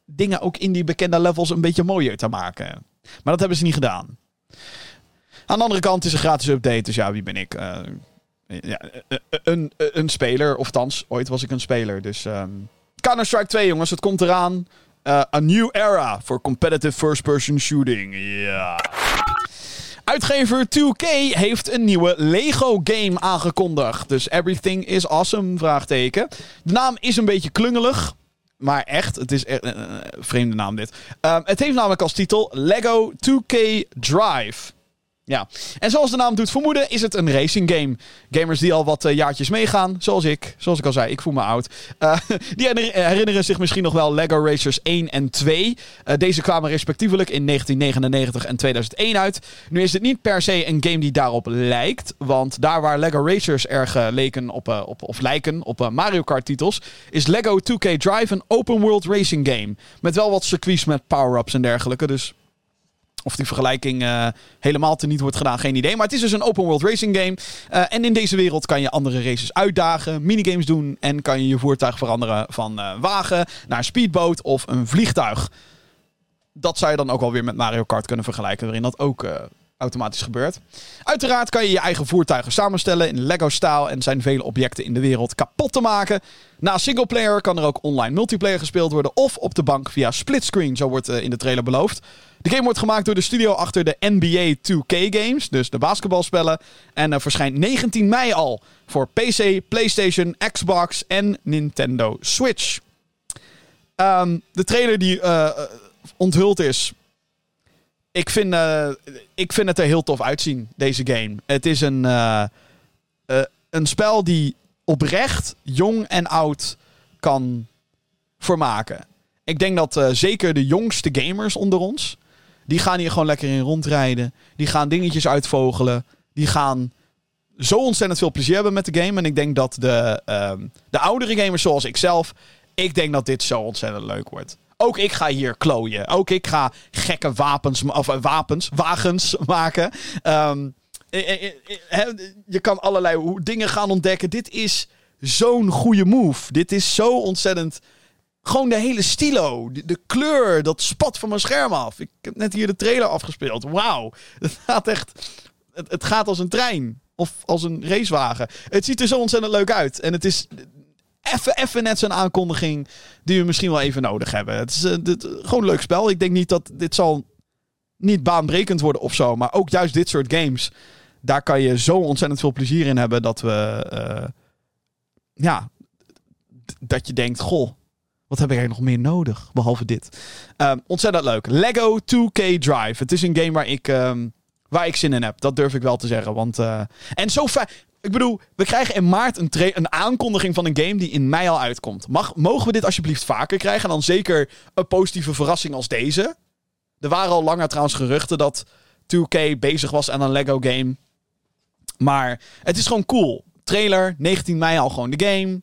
dingen ook in die bekende levels een beetje mooier te maken. Maar dat hebben ze niet gedaan. Aan de andere kant is een gratis update, dus ja, wie ben ik? Uh, ja, een, een speler, of thans, ooit was ik een speler. Dus um, Counter-Strike twee, jongens, het komt eraan. Uh, a new era for competitive first-person shooting. Ja. Yeah. Uitgever two K heeft een nieuwe Lego-game aangekondigd. Dus everything is awesome, vraagteken. De naam is een beetje klungelig. Maar echt, het is echt een uh, vreemde naam dit. Uh, het heeft namelijk als titel Lego two K Drive. Ja, en zoals de naam doet vermoeden is het een racing game. Gamers die al wat uh, jaartjes meegaan, zoals ik. Zoals ik al zei, ik voel me oud. Uh, die herinneren zich misschien nog wel Lego Racers één en twee. Uh, deze kwamen respectievelijk in negentien negenennegentig en tweeduizend één uit. Nu is het niet per se een game die daarop lijkt. Want daar waar Lego Racers erg uh, leken op, uh, op, of lijken op uh, Mario Kart titels, is Lego two K Drive een open world racing game. Met wel wat circuits met power-ups en dergelijke, dus... Of die vergelijking uh, helemaal teniet wordt gedaan, geen idee. Maar het is dus een open world racing game. Uh, en in deze wereld kan je andere races uitdagen, minigames doen... en kan je je voertuig veranderen van uh, wagen naar een speedboot of een vliegtuig. Dat zou je dan ook alweer met Mario Kart kunnen vergelijken, waarin dat ook uh, automatisch gebeurt. Uiteraard kan je je eigen voertuigen samenstellen in Lego-stijl... en zijn vele objecten in de wereld kapot te maken. Na singleplayer kan er ook online multiplayer gespeeld worden... of op de bank via splitscreen, zo wordt uh, in de trailer beloofd. De game wordt gemaakt door de studio achter de N B A two K games, dus de basketbalspellen. En uh, verschijnt negentien mei al voor P C, PlayStation, Xbox en Nintendo Switch. Um, de trailer die uh, onthuld is... Ik vind, uh, ik vind het er heel tof uitzien, deze game. Het is een, uh, uh, een spel die oprecht jong en oud kan vermaken. Ik denk dat uh, zeker de jongste gamers onder ons... die gaan hier gewoon lekker in rondrijden. Die gaan dingetjes uitvogelen. Die gaan zo ontzettend veel plezier hebben met de game. En ik denk dat de, uh, de oudere gamers zoals ik zelf... ik denk dat dit zo ontzettend leuk wordt. Ook ik ga hier klooien. Ook ik ga gekke wapens, of uh, wapens, wagens maken. Um, je kan allerlei dingen gaan ontdekken. Dit is zo'n goede move. Dit is zo ontzettend... Gewoon de hele stilo. De, de kleur, dat spat van mijn scherm af. Ik heb net hier de trailer afgespeeld. Wauw. Het gaat echt... Het, het gaat als een trein. Of als een racewagen. Het ziet er zo ontzettend leuk uit. En het is... Even, even net zo'n aankondiging die we misschien wel even nodig hebben. Het is uh, dit, gewoon een leuk spel. Ik denk niet dat dit zal niet baanbrekend worden of zo. Maar ook juist dit soort games. Daar kan je zo ontzettend veel plezier in hebben. Dat we... Uh, ja. D- dat je denkt, goh. Wat heb ik eigenlijk nog meer nodig? Behalve dit. Um, ontzettend leuk. Lego two K Drive. Het is een game waar ik, um, waar ik zin in heb. Dat durf ik wel te zeggen. Want, uh, en zo fijn... Ik bedoel, we krijgen in maart een, tra- een aankondiging van een game die in mei al uitkomt. Mag, mogen we dit alsjeblieft vaker krijgen? En dan zeker een positieve verrassing als deze. Er waren al langer trouwens geruchten dat two K bezig was aan een Lego game. Maar het is gewoon cool. Trailer, negentien mei al gewoon de game.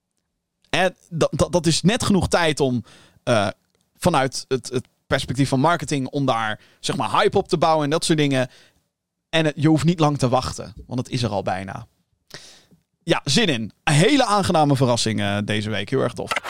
En dat, dat, dat is net genoeg tijd om uh, vanuit het, het perspectief van marketing... om daar zeg maar hype op te bouwen en dat soort dingen... En het, je hoeft niet lang te wachten, want het is er al bijna. Ja, zin in. Een hele aangename verrassing uh, deze week. Heel erg tof.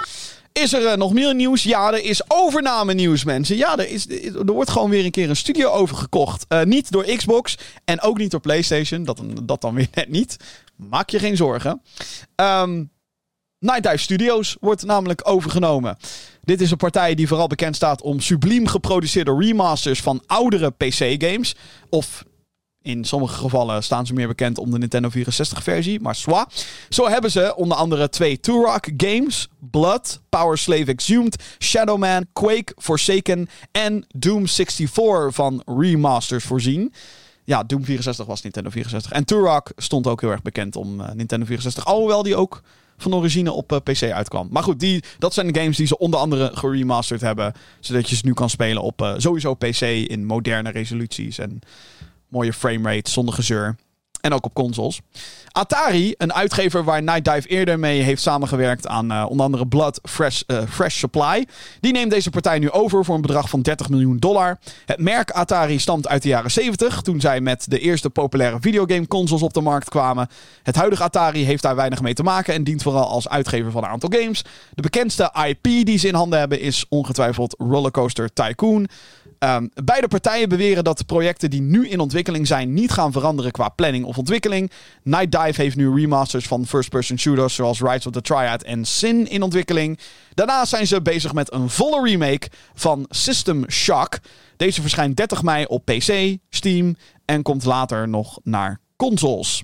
Is er uh, nog meer nieuws? Ja, er is overname nieuws, mensen. Ja, er, is, er wordt gewoon weer een keer een studio overgekocht. Uh, niet door Xbox en ook niet door PlayStation. Dat, dat dan weer net niet. Maak je geen zorgen. Um, Night Dive Studios wordt namelijk overgenomen. Dit is een partij die vooral bekend staat om subliem geproduceerde remasters van oudere P C-games. Of in sommige gevallen staan ze meer bekend om de Nintendo vierenzestig-versie, maar soit. Zo hebben ze onder andere twee Turok games, Blood, Power Slave Exhumed, Shadow Man, Quake, Forsaken en Doom zesenzestig van remasters voorzien. Ja, Doom vierenzestig was Nintendo vierenzestig. En Turok stond ook heel erg bekend om uh, Nintendo vierenzestig. Alhoewel die ook van origine op uh, P C uitkwam. Maar goed, die, dat zijn de games die ze onder andere geremasterd hebben. Zodat je ze nu kan spelen op uh, sowieso P C in moderne resoluties. En mooie framerate zonder gezeur. En ook op consoles. Atari, een uitgever waar Night Dive eerder mee heeft samengewerkt aan uh, onder andere Blood Fresh, uh, Fresh Supply. Die neemt deze partij nu over voor een bedrag van dertig miljoen dollar. Het merk Atari stamt uit de jaren zeventig, toen zij met de eerste populaire videogame consoles op de markt kwamen. Het huidige Atari heeft daar weinig mee te maken en dient vooral als uitgever van een aantal games. De bekendste I P die ze in handen hebben is ongetwijfeld Rollercoaster Tycoon. Um, beide partijen beweren dat de projecten die nu in ontwikkeling zijn niet gaan veranderen qua planning of ontwikkeling. Night Dive heeft nu remasters van first-person shooters zoals Rise of the Triad en Sin in ontwikkeling. Daarnaast zijn ze bezig met een volle remake van System Shock. Deze verschijnt dertig mei op P C, Steam en komt later nog naar consoles.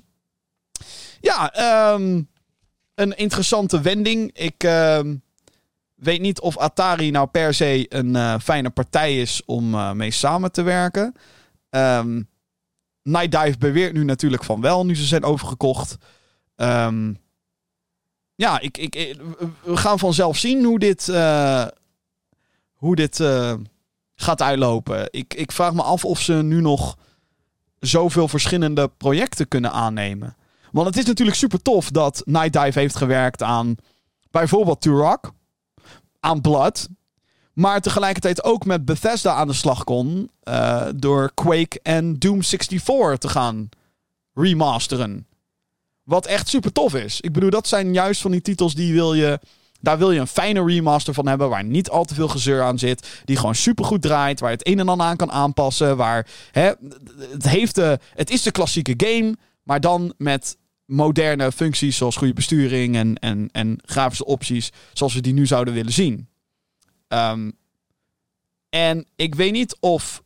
Ja, um, een interessante wending. Ik... Um, weet niet of Atari nou per se een uh, fijne partij is om uh, mee samen te werken. Um, Night Dive beweert nu natuurlijk van wel, nu ze zijn overgekocht. Um, ja, ik, ik, ik, we gaan vanzelf zien hoe dit, uh, hoe dit uh, gaat uitlopen. Ik, ik vraag me af of ze nu nog zoveel verschillende projecten kunnen aannemen. Want het is natuurlijk super tof dat Night Dive heeft gewerkt aan bijvoorbeeld Turok, aan Blood, maar tegelijkertijd ook met Bethesda aan de slag kon uh, door Quake en Doom vierenzestig te gaan remasteren. Wat echt super tof is. Ik bedoel, dat zijn juist van die titels die wil je, daar wil je een fijne remaster van hebben, waar niet al te veel gezeur aan zit, die gewoon super goed draait, waar je het een en ander aan kan aanpassen, waar hè, het heeft de, het is de klassieke game, maar dan met moderne functies zoals goede besturing en, en, en grafische opties zoals we die nu zouden willen zien. Um, en ik weet niet of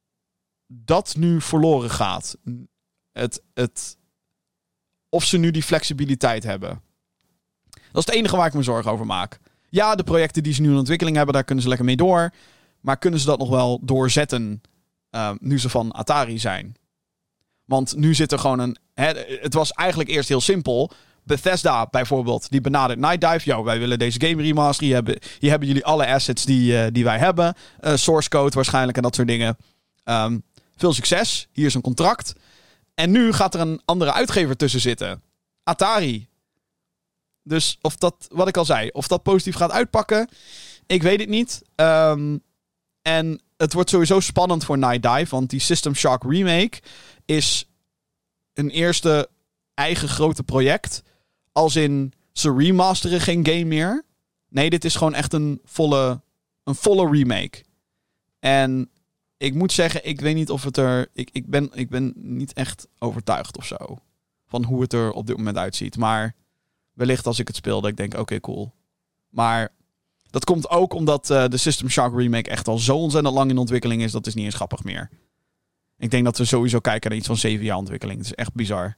dat nu verloren gaat. Het, het, of ze nu die flexibiliteit hebben. Dat is het enige waar ik me zorgen over maak. Ja, de projecten die ze nu in ontwikkeling hebben, daar kunnen ze lekker mee door. Maar kunnen ze dat nog wel doorzetten uh, nu ze van Atari zijn? Want nu zit er gewoon een... Hè, het was eigenlijk eerst heel simpel. Bethesda bijvoorbeeld, die benadert Night Dive. Yo, wij willen deze game remasteren. Hier hebben, hier hebben jullie alle assets die, uh, die wij hebben. Uh, source code waarschijnlijk en dat soort dingen. Um, veel succes. Hier is een contract. En nu gaat er een andere uitgever tussen zitten. Atari. Dus of dat, wat ik al zei, of dat positief gaat uitpakken, ik weet het niet. Um, en het wordt sowieso spannend voor Night Dive, want die System Shock remake is een eerste eigen grote project. Als in, ze remasteren geen game meer. Nee, dit is gewoon echt een volle, een volle remake. En ik moet zeggen, ik weet niet of het er... Ik, ik, ben, ik ben niet echt overtuigd of zo. Van hoe het er op dit moment uitziet. Maar wellicht als ik het speel, dat ik denk, oké, okay, cool. Maar dat komt ook omdat uh, de System Shock remake echt al zo ontzettend lang in ontwikkeling is. Dat is niet eens grappig meer. Ik denk dat we sowieso kijken naar iets van zeven jaar ontwikkeling. Het is echt bizar.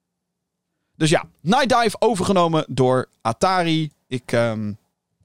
Dus ja, Night Dive overgenomen door Atari. Ik, um...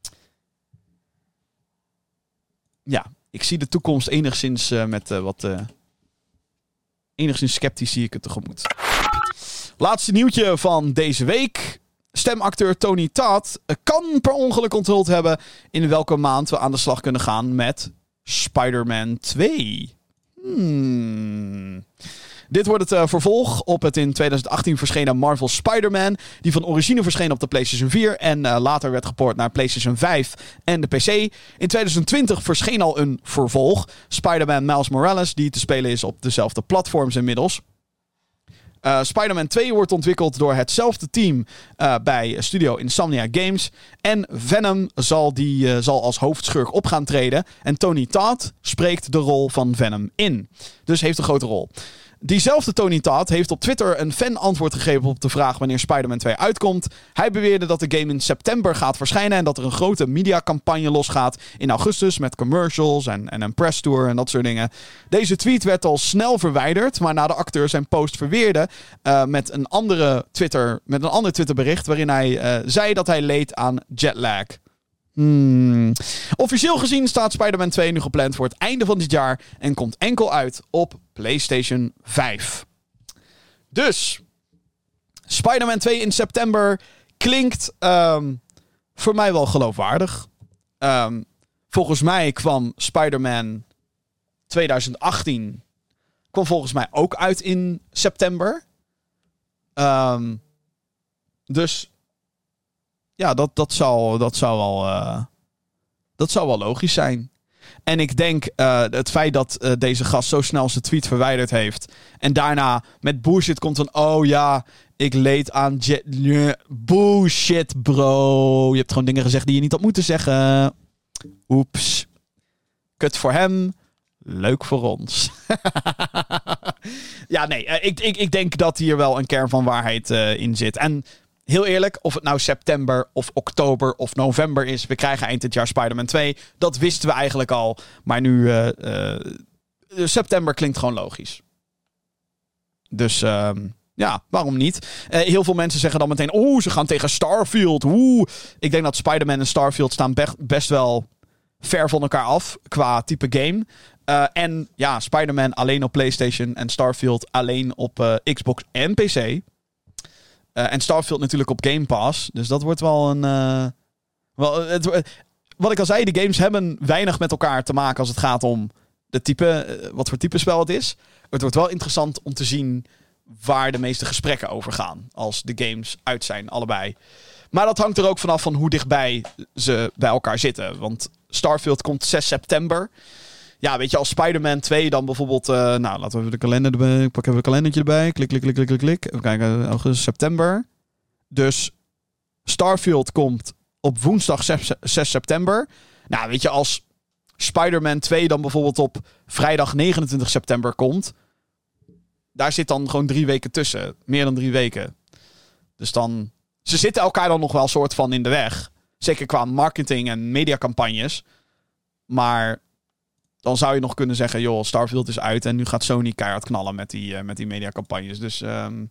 ja, ik zie de toekomst enigszins uh, met uh, wat... Uh... enigszins sceptisch zie ik het tegemoet. Laatste nieuwtje van deze week. Stemacteur Tony Todd kan per ongeluk onthuld hebben in welke maand we aan de slag kunnen gaan met Spider-Man twee. Hmm... Dit wordt het uh, vervolg op het in twintig achttien verschenen Marvel Spider-Man, die van origine verscheen op de PlayStation vier en uh, later werd gepoord naar PlayStation vijf en de P C. In twintig twintig verscheen al een vervolg, Spider-Man Miles Morales, die te spelen is op dezelfde platforms inmiddels. Uh, Spider-Man twee wordt ontwikkeld door hetzelfde team uh, bij studio Insomniac Games. En Venom zal, die, uh, zal als hoofdschurk op gaan treden. En Tony Todd spreekt de rol van Venom in. Dus heeft een grote rol. Diezelfde Tony Todd heeft op Twitter een fan antwoord gegeven op de vraag wanneer Spider-Man twee uitkomt. Hij beweerde dat de game in september gaat verschijnen en dat er een grote mediacampagne losgaat in augustus met commercials en, en een press tour en dat soort dingen. Deze tweet werd al snel verwijderd, maar na de acteur zijn post verweerde uh, met een andere Twitter, met een ander Twitterbericht waarin hij uh, zei dat hij leed aan jetlag. Hmm. Officieel gezien staat Spider-Man twee nu gepland voor het einde van dit jaar en komt enkel uit op PlayStation vijf. Dus Spider-Man twee in september klinkt um, voor mij wel geloofwaardig. Um, volgens mij kwam Spider-Man twintig achttien kwam volgens mij ook uit in september. Um, dus ja, dat, dat, zou, dat, zou wel, uh, dat zou wel logisch zijn. En ik denk uh, het feit dat uh, deze gast zo snel zijn tweet verwijderd heeft. En daarna met bullshit komt van... Oh ja, ik leed aan... Je- bullshit, bro. Je hebt gewoon dingen gezegd die je niet had moeten zeggen. Oeps. Kut voor hem. Leuk voor ons. Ja, nee. Uh, ik, ik, ik denk dat hier wel een kern van waarheid uh, in zit. En... Heel eerlijk, of het nou september of oktober of november is... we krijgen eind dit jaar Spider-Man twee. Dat wisten we eigenlijk al. Maar nu... Uh, uh, september klinkt gewoon logisch. Dus uh, ja, waarom niet? Uh, heel veel mensen zeggen dan meteen... Oeh, ze gaan tegen Starfield. Oeh. Ik denk dat Spider-Man en Starfield staan be- best wel ver van elkaar af... qua type game. Uh, en ja, Spider-Man alleen op PlayStation... en Starfield alleen op uh, Xbox en P C... Uh, en Starfield natuurlijk op Game Pass. Dus dat wordt wel een... Uh, wel, het, uh, wat ik al zei, de games hebben weinig met elkaar te maken... als het gaat om de type, uh, wat voor type spel het is. Het wordt wel interessant om te zien... waar de meeste gesprekken over gaan. Als de games uit zijn, allebei. Maar dat hangt er ook vanaf van hoe dichtbij ze bij elkaar zitten. Want Starfield komt zes september... Ja, weet je, als Spider-Man twee dan bijvoorbeeld... Uh, nou, laten we even de kalender erbij... Pak even een kalendertje erbij. Klik, klik, klik, klik, klik, klik. Even kijken, augustus, september. Dus Starfield komt op woensdag zes september. Nou, weet je, als Spider-Man twee dan bijvoorbeeld op vrijdag negenentwintig september komt... Daar zit dan gewoon drie weken tussen. Meer dan drie weken. Dus dan... Ze zitten elkaar dan nog wel soort van in de weg. Zeker qua marketing en mediacampagnes. Maar... Dan zou je nog kunnen zeggen, joh, Starfield is uit... en nu gaat Sony keihard knallen met die, uh, met die mediacampagnes. Dus um,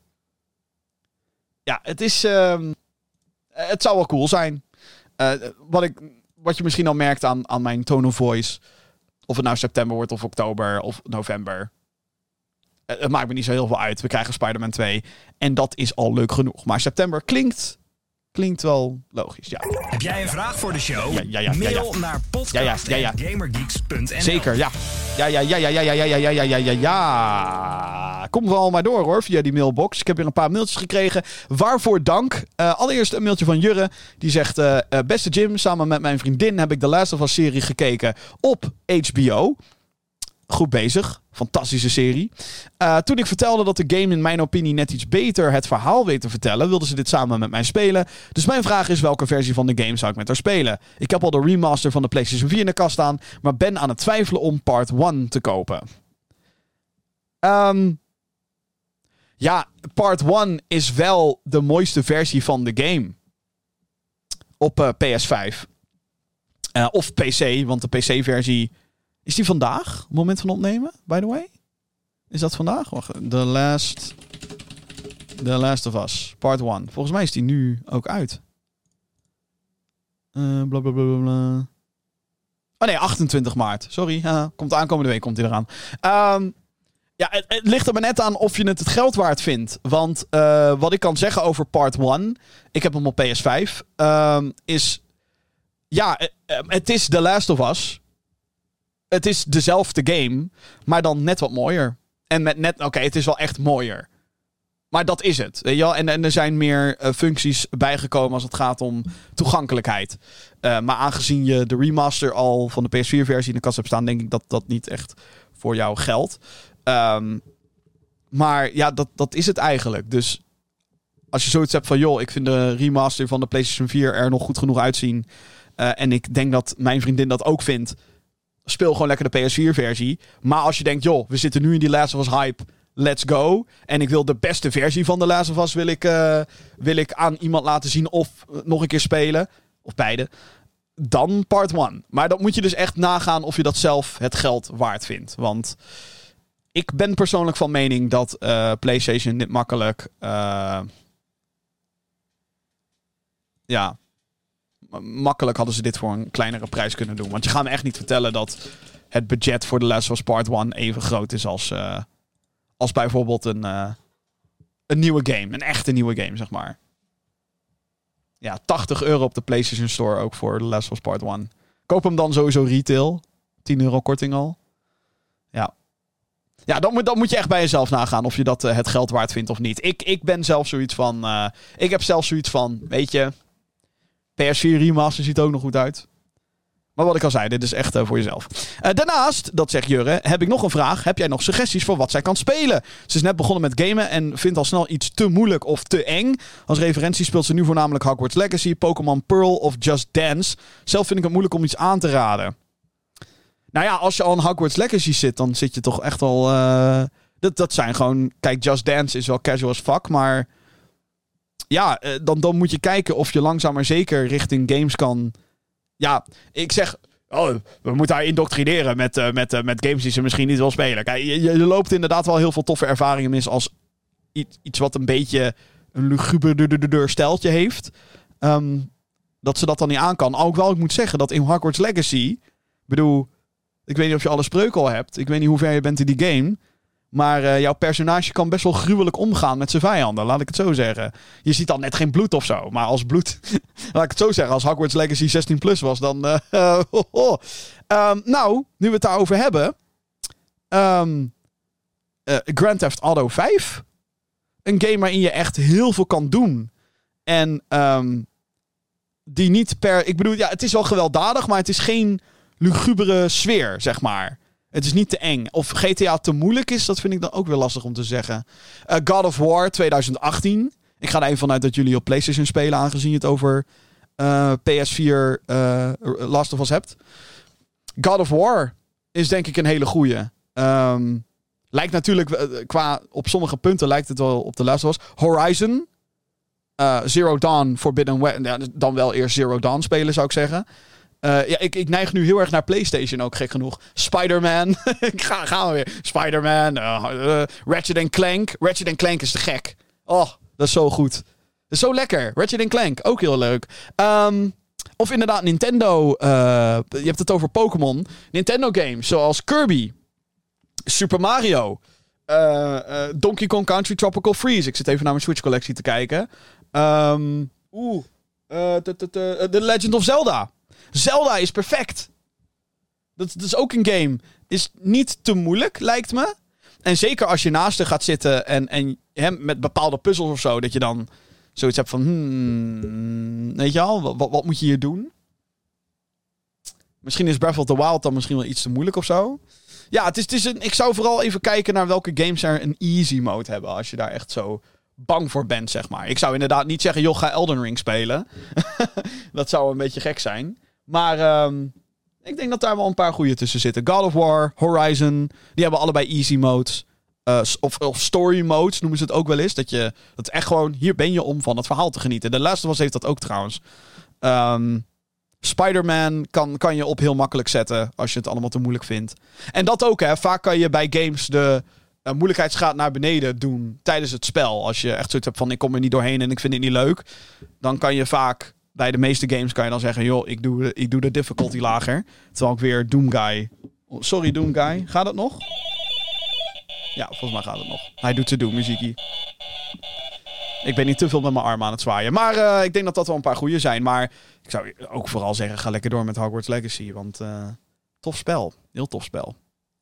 ja, het is... Um, het zou wel cool zijn. Uh, wat, ik, wat je misschien al merkt aan, aan mijn tone of voice... of het nou september wordt of oktober of november... Uh, het maakt me niet zo heel veel uit. We krijgen Spider-Man twee. En dat is al leuk genoeg. Maar september klinkt... Klinkt wel logisch, ja.
Heb jij een vraag voor de show?
Ja, ja, ja,
Mail
ja, ja.
naar podcast
Ja, ja, ja, ja.
gamergeeks punt n l.
Zeker, ja. Ja, ja, ja, ja, ja, ja, ja, ja, ja, ja, ja, ja. Kom wel maar door, hoor, via die mailbox. Ik heb weer een paar mailtjes gekregen. Waarvoor dank. Uh, allereerst een mailtje van Jurre. Die zegt, uh, uh, beste Jim, samen met mijn vriendin heb ik de Last of Us serie gekeken op H B O. Goed bezig. Fantastische serie. Uh, toen ik vertelde dat de game in mijn opinie net iets beter het verhaal weet te vertellen, wilden ze dit samen met mij spelen. Dus mijn vraag is, welke versie van de game zou ik met haar spelen? Ik heb al de remaster van de PlayStation vier in de kast staan, maar ben aan het twijfelen om part één te kopen. Um, ja, part één is wel de mooiste versie van de game. Op uh, P S vijf. Uh, of P C, want de P C-versie... Is die vandaag? Op het moment van opnemen, by the way? Is dat vandaag? Wacht, The Last... The Last of Us, part één. Volgens mij is die nu ook uit. Uh, bla, bla, bla, bla. Oh nee, achtentwintig maart. Sorry, uh, komt aankomende week komt hij eraan. Um, ja, het, het ligt er maar net aan of je het het geld waard vindt. Want uh, wat ik kan zeggen over part één... Ik heb hem op P S vijf. Um, is... Ja, het, het is The Last of Us... Het is dezelfde game, maar dan net wat mooier. En met net... Oké, okay, het is wel echt mooier. Maar dat is het. Weet je wel? En, en er zijn meer uh, functies bijgekomen als het gaat om toegankelijkheid. Uh, maar aangezien je de remaster al van de P S vier versie in de kast hebt staan, denk ik dat dat niet echt voor jou geldt. Um, maar ja, dat, dat is het eigenlijk. Dus als je zoiets hebt van, joh, ik vind de remaster van de PlayStation vier er nog goed genoeg uitzien. Uh, en ik denk dat mijn vriendin dat ook vindt. Speel gewoon lekker de P S vier versie. Maar als je denkt, joh, we zitten nu in die Last of Us hype. Let's go. En ik wil de beste versie van de Last of Us wil ik, uh, wil ik aan iemand laten zien of uh, nog een keer spelen. Of beide. Dan part één. Maar dan moet je dus echt nagaan of je dat zelf het geld waard vindt. Want ik ben persoonlijk van mening dat uh, PlayStation dit makkelijk... Uh, ja... Makkelijk hadden ze dit voor een kleinere prijs kunnen doen. Want je gaat me echt niet vertellen dat het budget voor The Last of Us Part één even groot is als, uh, als bijvoorbeeld een, uh, een nieuwe game. Een echte nieuwe game, zeg maar. Ja, tachtig euro op de PlayStation Store ook voor The Last of Us Part één. Koop hem dan sowieso retail. tien euro korting al. Ja. Ja, dan moet, dan moet je echt bij jezelf nagaan of je dat uh, het geld waard vindt of niet. Ik, ik ben zelf zoiets van... Uh, ik heb zelf zoiets van, weet je... P S vier Remaster ziet er ook nog goed uit. Maar wat ik al zei, dit is echt uh, voor jezelf. Uh, daarnaast, dat zegt Jurre, heb ik nog een vraag. Heb jij nog suggesties voor wat zij kan spelen? Ze is net begonnen met gamen en vindt al snel iets te moeilijk of te eng. Als referentie speelt ze nu voornamelijk Hogwarts Legacy, Pokémon Pearl of Just Dance. Zelf vind ik het moeilijk om iets aan te raden. Nou ja, als je al in Hogwarts Legacy zit, dan zit je toch echt al... Uh, dat, dat zijn gewoon... Kijk, Just Dance is wel casual as fuck, maar... Ja, uh, dan, dan moet je kijken of je langzaam maar zeker richting games kan... Ja, ik zeg... Oh, we moeten haar indoctrineren met, uh, met, uh, met games die ze misschien niet wil spelen. Kijk, je, je loopt inderdaad wel heel veel toffe ervaringen mis als iets, iets wat een beetje een luguber steltje heeft. Um, dat ze dat dan niet aan kan. Ook wel, ik moet zeggen dat in Hogwarts Legacy... Ik bedoel... Ik weet niet of je alle spreuken al hebt. Ik weet niet hoe ver je bent in die game. Maar uh, jouw personage kan best wel gruwelijk omgaan met zijn vijanden. Laat ik het zo zeggen. Je ziet dan net geen bloed of zo. Maar als bloed... laat ik het zo zeggen. Als Hogwarts Legacy zestien plus was, dan... Uh, uh, oh, oh. Um, nou, nu we het daarover hebben... Um, uh, Grand Theft Auto vijf. Een game waarin je echt heel veel kan doen. En um, die niet per... Ik bedoel, ja, het is wel gewelddadig, maar het is geen... lugubere sfeer, zeg maar. Het is niet te eng. Of G T A te moeilijk is, dat vind ik dan ook weer lastig om te zeggen. Uh, God of War twintig achttien. Ik ga er even vanuit dat jullie op PlayStation spelen, aangezien je het over uh, P S vier uh, Last of Us hebt. God of War is denk ik een hele goeie. Um, lijkt natuurlijk, uh, qua op sommige punten lijkt het wel op de Last of Us. Horizon. Uh, Zero Dawn, Forbidden West. Ja, dan wel eerst Zero Dawn spelen, zou ik zeggen. Uh, ja, ik, ik neig nu heel erg naar PlayStation ook, gek genoeg. Spider-Man. Ga, gaan we weer. Spider-Man. Uh, uh, Ratchet and Clank. Ratchet and Clank is te gek. Oh, dat is zo goed. Dat is zo lekker. Ratchet and Clank. Ook heel leuk. Um, of inderdaad Nintendo. Uh, je hebt het over Pokémon. Nintendo games zoals Kirby. Super Mario. Uh, uh, Donkey Kong Country Tropical Freeze. Ik zit even naar mijn Switch collectie te kijken. Um, Oeh. Uh, The Legend of Zelda. Zelda is perfect. Dat, dat is ook een game. Is niet te moeilijk, lijkt me. En zeker als je naast er gaat zitten en, en he, met bepaalde puzzels of zo, dat je dan zoiets hebt van... Hmm, weet je al, wat, wat moet je hier doen? Misschien is Breath of the Wild dan misschien wel iets te moeilijk of zo. Ja, het is, het is een, ik zou vooral even kijken naar welke games er een easy mode hebben. Als je daar echt zo bang voor bent, zeg maar. Ik zou inderdaad niet zeggen, joh, ga Elden Ring spelen. Dat zou een beetje gek zijn. Maar um, ik denk dat daar wel een paar goede tussen zitten. God of War, Horizon, die hebben allebei easy modes. Uh, of, of story modes noemen ze het ook wel eens. Dat je dat echt gewoon, hier ben je om van het verhaal te genieten. De Last of Us heeft dat ook trouwens. Um, Spider-Man kan, kan je op heel makkelijk zetten als je het allemaal te moeilijk vindt. En dat ook, hè. Vaak kan je bij games de uh, moeilijkheidsgraad naar beneden doen tijdens het spel. Als je echt zoiets hebt van, ik kom er niet doorheen en ik vind het niet leuk. Dan kan je vaak... Bij de meeste games kan je dan zeggen... joh, ik doe, de, ik doe de difficulty lager. Terwijl ik weer Doomguy... Oh, sorry, Doomguy. Gaat het nog? Ja, volgens mij gaat het nog. Hij doet zijn Doom-muziekie. Ik ben niet te veel met mijn arm aan het zwaaien. Maar uh, ik denk dat dat wel een paar goede zijn. Maar ik zou ook vooral zeggen... ga lekker door met Hogwarts Legacy. Want uh, tof spel. Heel tof spel.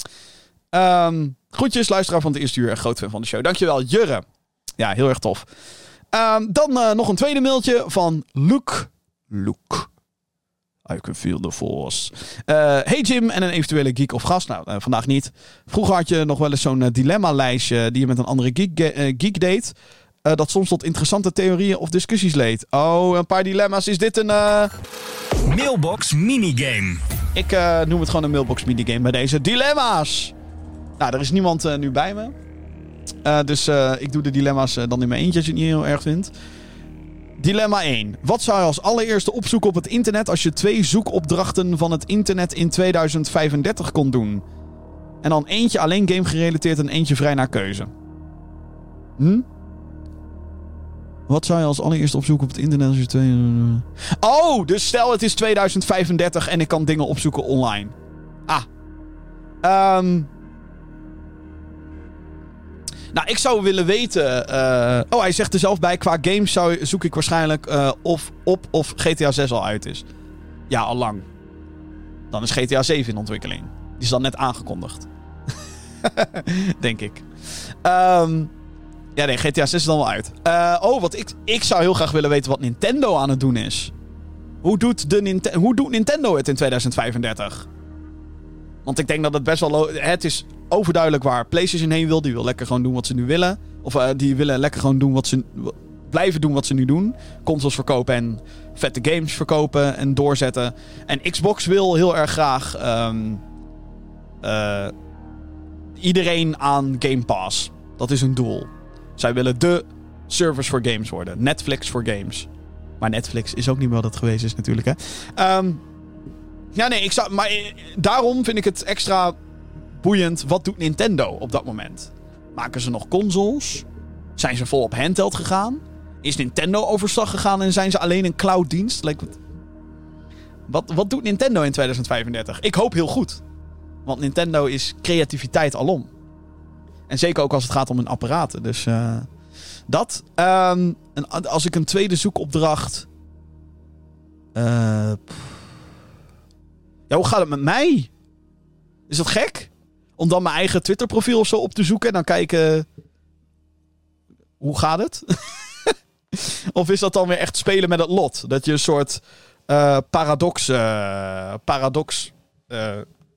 Um, groetjes, luisteraar van het eerste uur. Groot fan van de show. Dankjewel, Jurre. Ja, heel erg tof. Um, dan uh, nog een tweede mailtje van Luke. Luke. I can feel the force. Uh, hey Jim en een eventuele geek of gast. Nou, uh, vandaag niet. Vroeger had je nog wel eens zo'n uh, dilemma-lijstje die je met een andere geek, uh, geek deed. Uh, dat soms tot interessante theorieën of discussies leed. Oh, een paar dilemma's. Is dit een... Uh...
Mailbox minigame.
Ik uh, noem het gewoon een mailbox minigame bij deze dilemma's. Nou, er is niemand uh, nu bij me. Uh, dus uh, ik doe de dilemma's uh, dan in mijn eentje als je het niet heel erg vindt. Dilemma één. Wat zou je als allereerste opzoeken op het internet als je twee zoekopdrachten van het internet in tweeduizend vijfendertig kon doen? En dan eentje alleen game gerelateerd en eentje vrij naar keuze. Hm? Wat zou je als allereerste opzoeken op het internet als je twee... Oh, dus stel het is tweeduizend vijfendertig en ik kan dingen opzoeken online. Ah. Ehm... Um... Nou, ik zou willen weten... Uh... Oh, hij zegt er zelf bij... Qua games zou, zoek ik waarschijnlijk uh, of op of G T A zes al uit is. Ja, al lang. Dan is G T A zeven in ontwikkeling. Die is dan net aangekondigd. Denk ik. Um, ja, nee, G T A zes is dan wel uit. Uh, oh, wat ik, ik zou heel graag willen weten wat Nintendo aan het doen is. Hoe doet, de Nint- hoe doet Nintendo het in tweeduizend vijfendertig? Want ik denk dat het best wel... Lo- het is overduidelijk waar PlayStation heen wil. Die wil lekker gewoon doen wat ze nu willen. Of uh, die willen lekker gewoon doen wat ze... blijven doen wat ze nu doen. Consoles verkopen en vette games verkopen en doorzetten. En Xbox wil heel erg graag... Um, uh, iedereen aan Game Pass. Dat is hun doel. Zij willen de service voor games worden. Netflix voor games. Maar Netflix is ook niet meer wat het geweest is natuurlijk, hè. Um, ja, nee, ik zou... Maar daarom vind ik het extra boeiend. Wat doet Nintendo op dat moment? Maken ze nog consoles? Zijn ze vol op handheld gegaan? Is Nintendo overstag gegaan en zijn ze alleen een clouddienst? Like, wat, wat doet Nintendo in tweeduizend vijfendertig? Ik hoop heel goed. Want Nintendo is creativiteit alom. En zeker ook als het gaat om hun apparaten. Dus uh, dat. Um, en als ik een tweede zoekopdracht... Uh, ja, hoe gaat het met mij? Is dat gek? Om dan mijn eigen Twitter profiel of zo op te zoeken en dan kijken... Hoe gaat het? Of is dat dan weer echt spelen met het lot? Dat je een soort uh, paradox... Uh, paradox... Uh,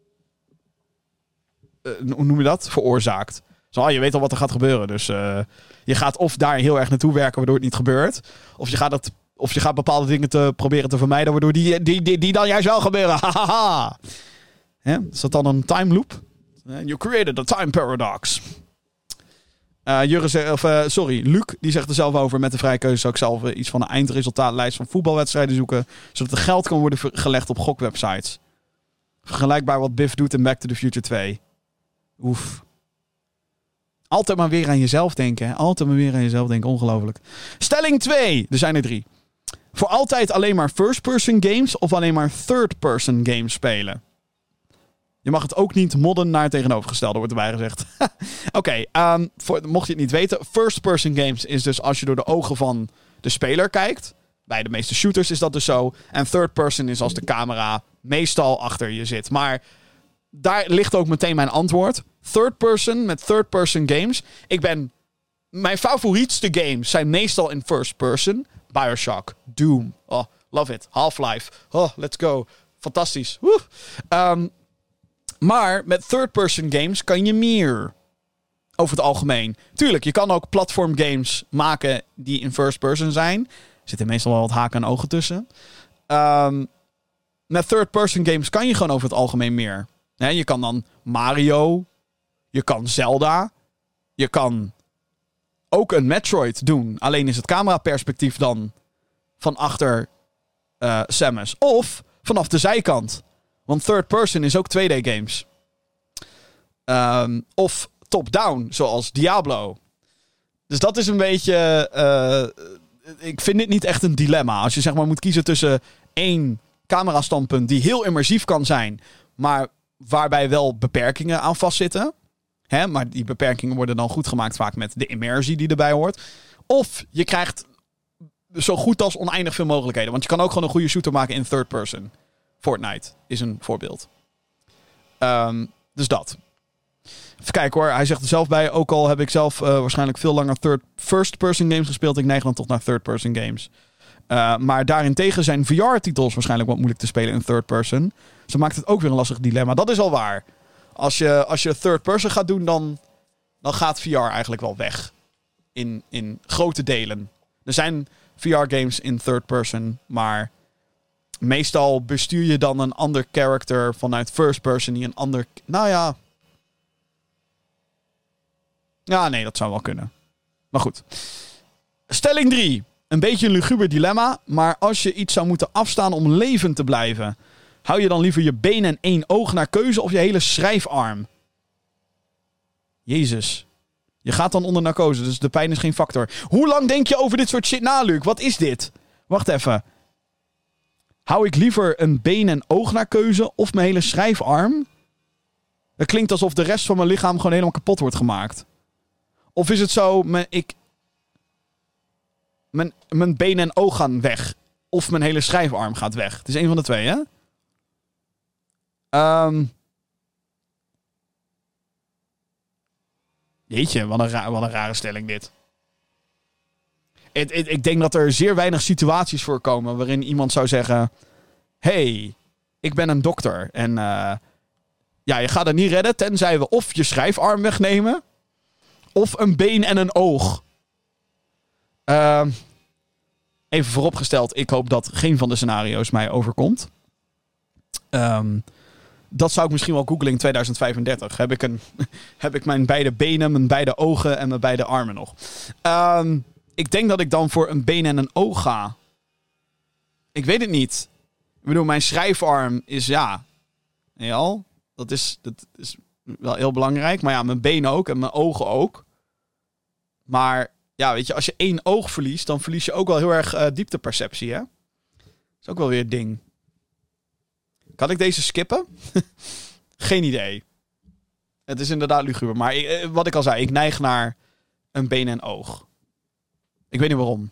uh, hoe noem je dat? Veroorzaakt. Zo, ah, je weet al wat er gaat gebeuren. Dus uh, je gaat of daar heel erg naartoe werken waardoor het niet gebeurt. Of je gaat, het, of je gaat bepaalde dingen te proberen te vermijden waardoor die, die, die, die dan juist wel gebeuren. Hahaha. Hè? Is dat dan een time loop? You created a time paradox. Uh, Jurre zegt, of, uh, sorry, Luc, die zegt er zelf over. Met de vrije keuze zou ik zelf uh, iets van een eindresultaatlijst van voetbalwedstrijden zoeken. Zodat er geld kan worden ver- gelegd op gokwebsites. Vergelijkbaar wat Biff doet in Back to the Future twee. Oef. Altijd maar weer aan jezelf denken. Hè? Altijd maar weer aan jezelf denken. Ongelooflijk. Stelling twee. Er zijn er drie. Voor altijd alleen maar first-person games of alleen maar third-person games spelen? Je mag het ook niet modden naar het tegenovergestelde, wordt erbij gezegd. Oké, okay, um, mocht je het niet weten. First-person games is dus als je door de ogen van de speler kijkt. Bij de meeste shooters is dat dus zo. En third-person is als de camera meestal achter je zit. Maar daar ligt ook meteen mijn antwoord. Third-person met third-person games. Ik ben... Mijn favorietste games zijn meestal in first-person. Bioshock, Doom. Oh, love it. Half-Life. Oh, let's go. Fantastisch. Woe. Um, maar met third-person games kan je meer. Over het algemeen. Tuurlijk, je kan ook platform games maken die in first-person zijn. Er zitten meestal wel wat haken en ogen tussen. Um, met third-person games kan je gewoon over het algemeen meer. He, je kan dan Mario. Je kan Zelda. Je kan ook een Metroid doen. Alleen is het cameraperspectief dan van achter uh, Samus. Of vanaf de zijkant. Want third person is ook twee D games. Um, of top-down, zoals Diablo. Dus dat is een beetje... Uh, ik vind dit niet echt een dilemma. Als je zeg maar moet kiezen tussen één camerastandpunt die heel immersief kan zijn, maar waarbij wel beperkingen aan vastzitten. Hè? Maar die beperkingen worden dan goed gemaakt vaak met de immersie die erbij hoort. Of je krijgt zo goed als oneindig veel mogelijkheden. Want je kan ook gewoon een goede shooter maken in third person. Fortnite is een voorbeeld. Um, dus dat. Even kijken hoor. Hij zegt er zelf bij. Ook al heb ik zelf uh, waarschijnlijk veel langer third, first person games gespeeld. Ik neig dan toch naar third person games. Uh, maar daarentegen zijn V R-titels waarschijnlijk wat moeilijk te spelen in third person. Dus dat maakt het ook weer een lastig dilemma. Dat is al waar. Als je, als je third person gaat doen, dan, dan gaat V R eigenlijk wel weg. In, in grote delen. Er zijn V R-games in third person, maar meestal bestuur je dan een ander character vanuit first person die een ander... Nou ja... Ja, nee, dat zou wel kunnen. Maar goed. Stelling drie. Een beetje een luguber dilemma, maar als je iets zou moeten afstaan om levend te blijven, hou je dan liever je been en één oog naar keuze of je hele schrijfarm? Jezus. Je gaat dan onder narcose, dus de pijn is geen factor. Hoe lang denk je over dit soort shit na, Luc? Wat is dit? Wacht even. Hou ik liever een been en oog naar keuze of mijn hele schrijfarm? Het klinkt alsof de rest van mijn lichaam gewoon helemaal kapot wordt gemaakt. Of is het zo, mijn, ik, mijn, mijn been en oog gaan weg. Of mijn hele schrijfarm gaat weg. Het is een van de twee, hè? Um, Jeetje, wat een, ra- wat een rare stelling dit. Ik, ik, ik denk dat er zeer weinig situaties voorkomen waarin iemand zou zeggen... hey, ik ben een dokter. En uh, ja, je gaat het niet redden tenzij we of je schrijfarm wegnemen... of een been en een oog. Uh, even vooropgesteld, ik hoop dat geen van de scenario's mij overkomt. Um, dat zou ik misschien wel googlen in tweeduizend vijfendertig. Heb ik, een, heb ik mijn beide benen, mijn beide ogen en mijn beide armen nog. Um, ik denk dat ik dan voor een been en een oog ga. Ik weet het niet. Ik bedoel, mijn schrijfarm is ja... Ja, dat is, dat is wel heel belangrijk. Maar ja, mijn benen ook en mijn ogen ook. Maar ja, weet je, als je één oog verliest... dan verlies je ook wel heel erg uh, diepteperceptie, hè? Dat is ook wel weer een ding. Kan ik deze skippen? Geen idee. Het is inderdaad luguber. Maar ik, wat ik al zei, ik neig naar een been en oog. Ik weet niet waarom.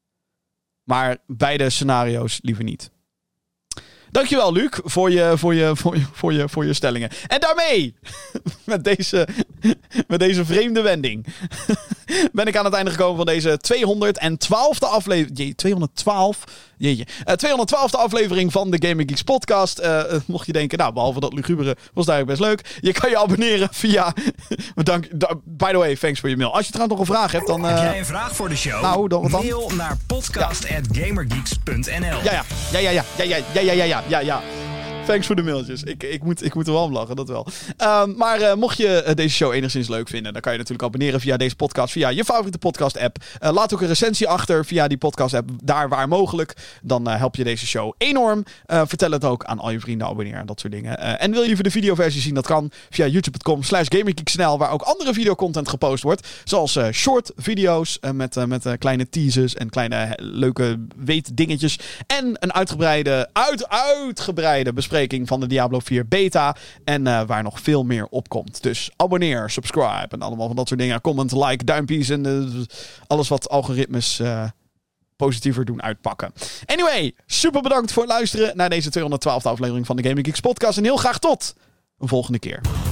Maar beide scenario's liever niet. Dankjewel, Luc, voor je, voor je, voor je, voor je, voor je stellingen. En daarmee, met deze, met deze vreemde wending, ben ik aan het einde gekomen van deze tweehonderdtwaalfde aflevering. Jee, tweehonderdtwaalf? Jeetje. Uh, tweehonderdtwaalfde aflevering van de Gaming Geeks podcast. Uh, uh, mocht je denken, nou, behalve dat lugubere was daar best leuk. Je kan je abonneren via... Dank, by the way, thanks voor je mail. Als je trouwens nog een vraag hebt, dan... Uh...
Heb jij een vraag voor de show?
Nou, dan, wat dan?
Mail naar podcast at gamergeeks punt n l.
Ja, ja, ja, ja, ja, ja, ja, ja, ja, ja, ja, ja. Thanks voor de mailtjes. Ik, ik, moet, ik moet er wel om lachen, dat wel. Um, maar uh, mocht je uh, deze show enigszins leuk vinden... dan kan je natuurlijk abonneren via deze podcast... via je favoriete podcast-app. Uh, laat ook een recensie achter via die podcast-app. Daar waar mogelijk. Dan uh, help je deze show enorm. Uh, vertel het ook aan al je vrienden, abonneren en dat soort dingen. Uh, en wil je liever de videoversie zien? Dat kan via youtube.com slash gamergeeksnl... waar ook andere videocontent gepost wordt. Zoals uh, short video's uh, met, uh, met uh, kleine teasers... en kleine uh, leuke weetdingetjes. En een uitgebreide, uit, uitgebreide bespreking... van de Diablo vier beta. En uh, waar nog veel meer op komt. Dus abonneer, subscribe en allemaal van dat soort dingen. Comment, like, duimpjes en uh, alles wat algoritmes uh, positiever doen uitpakken. Anyway, super bedankt voor het luisteren naar deze tweehonderdtwaalfde aflevering van de Gaming Geeks podcast. En heel graag tot een volgende keer.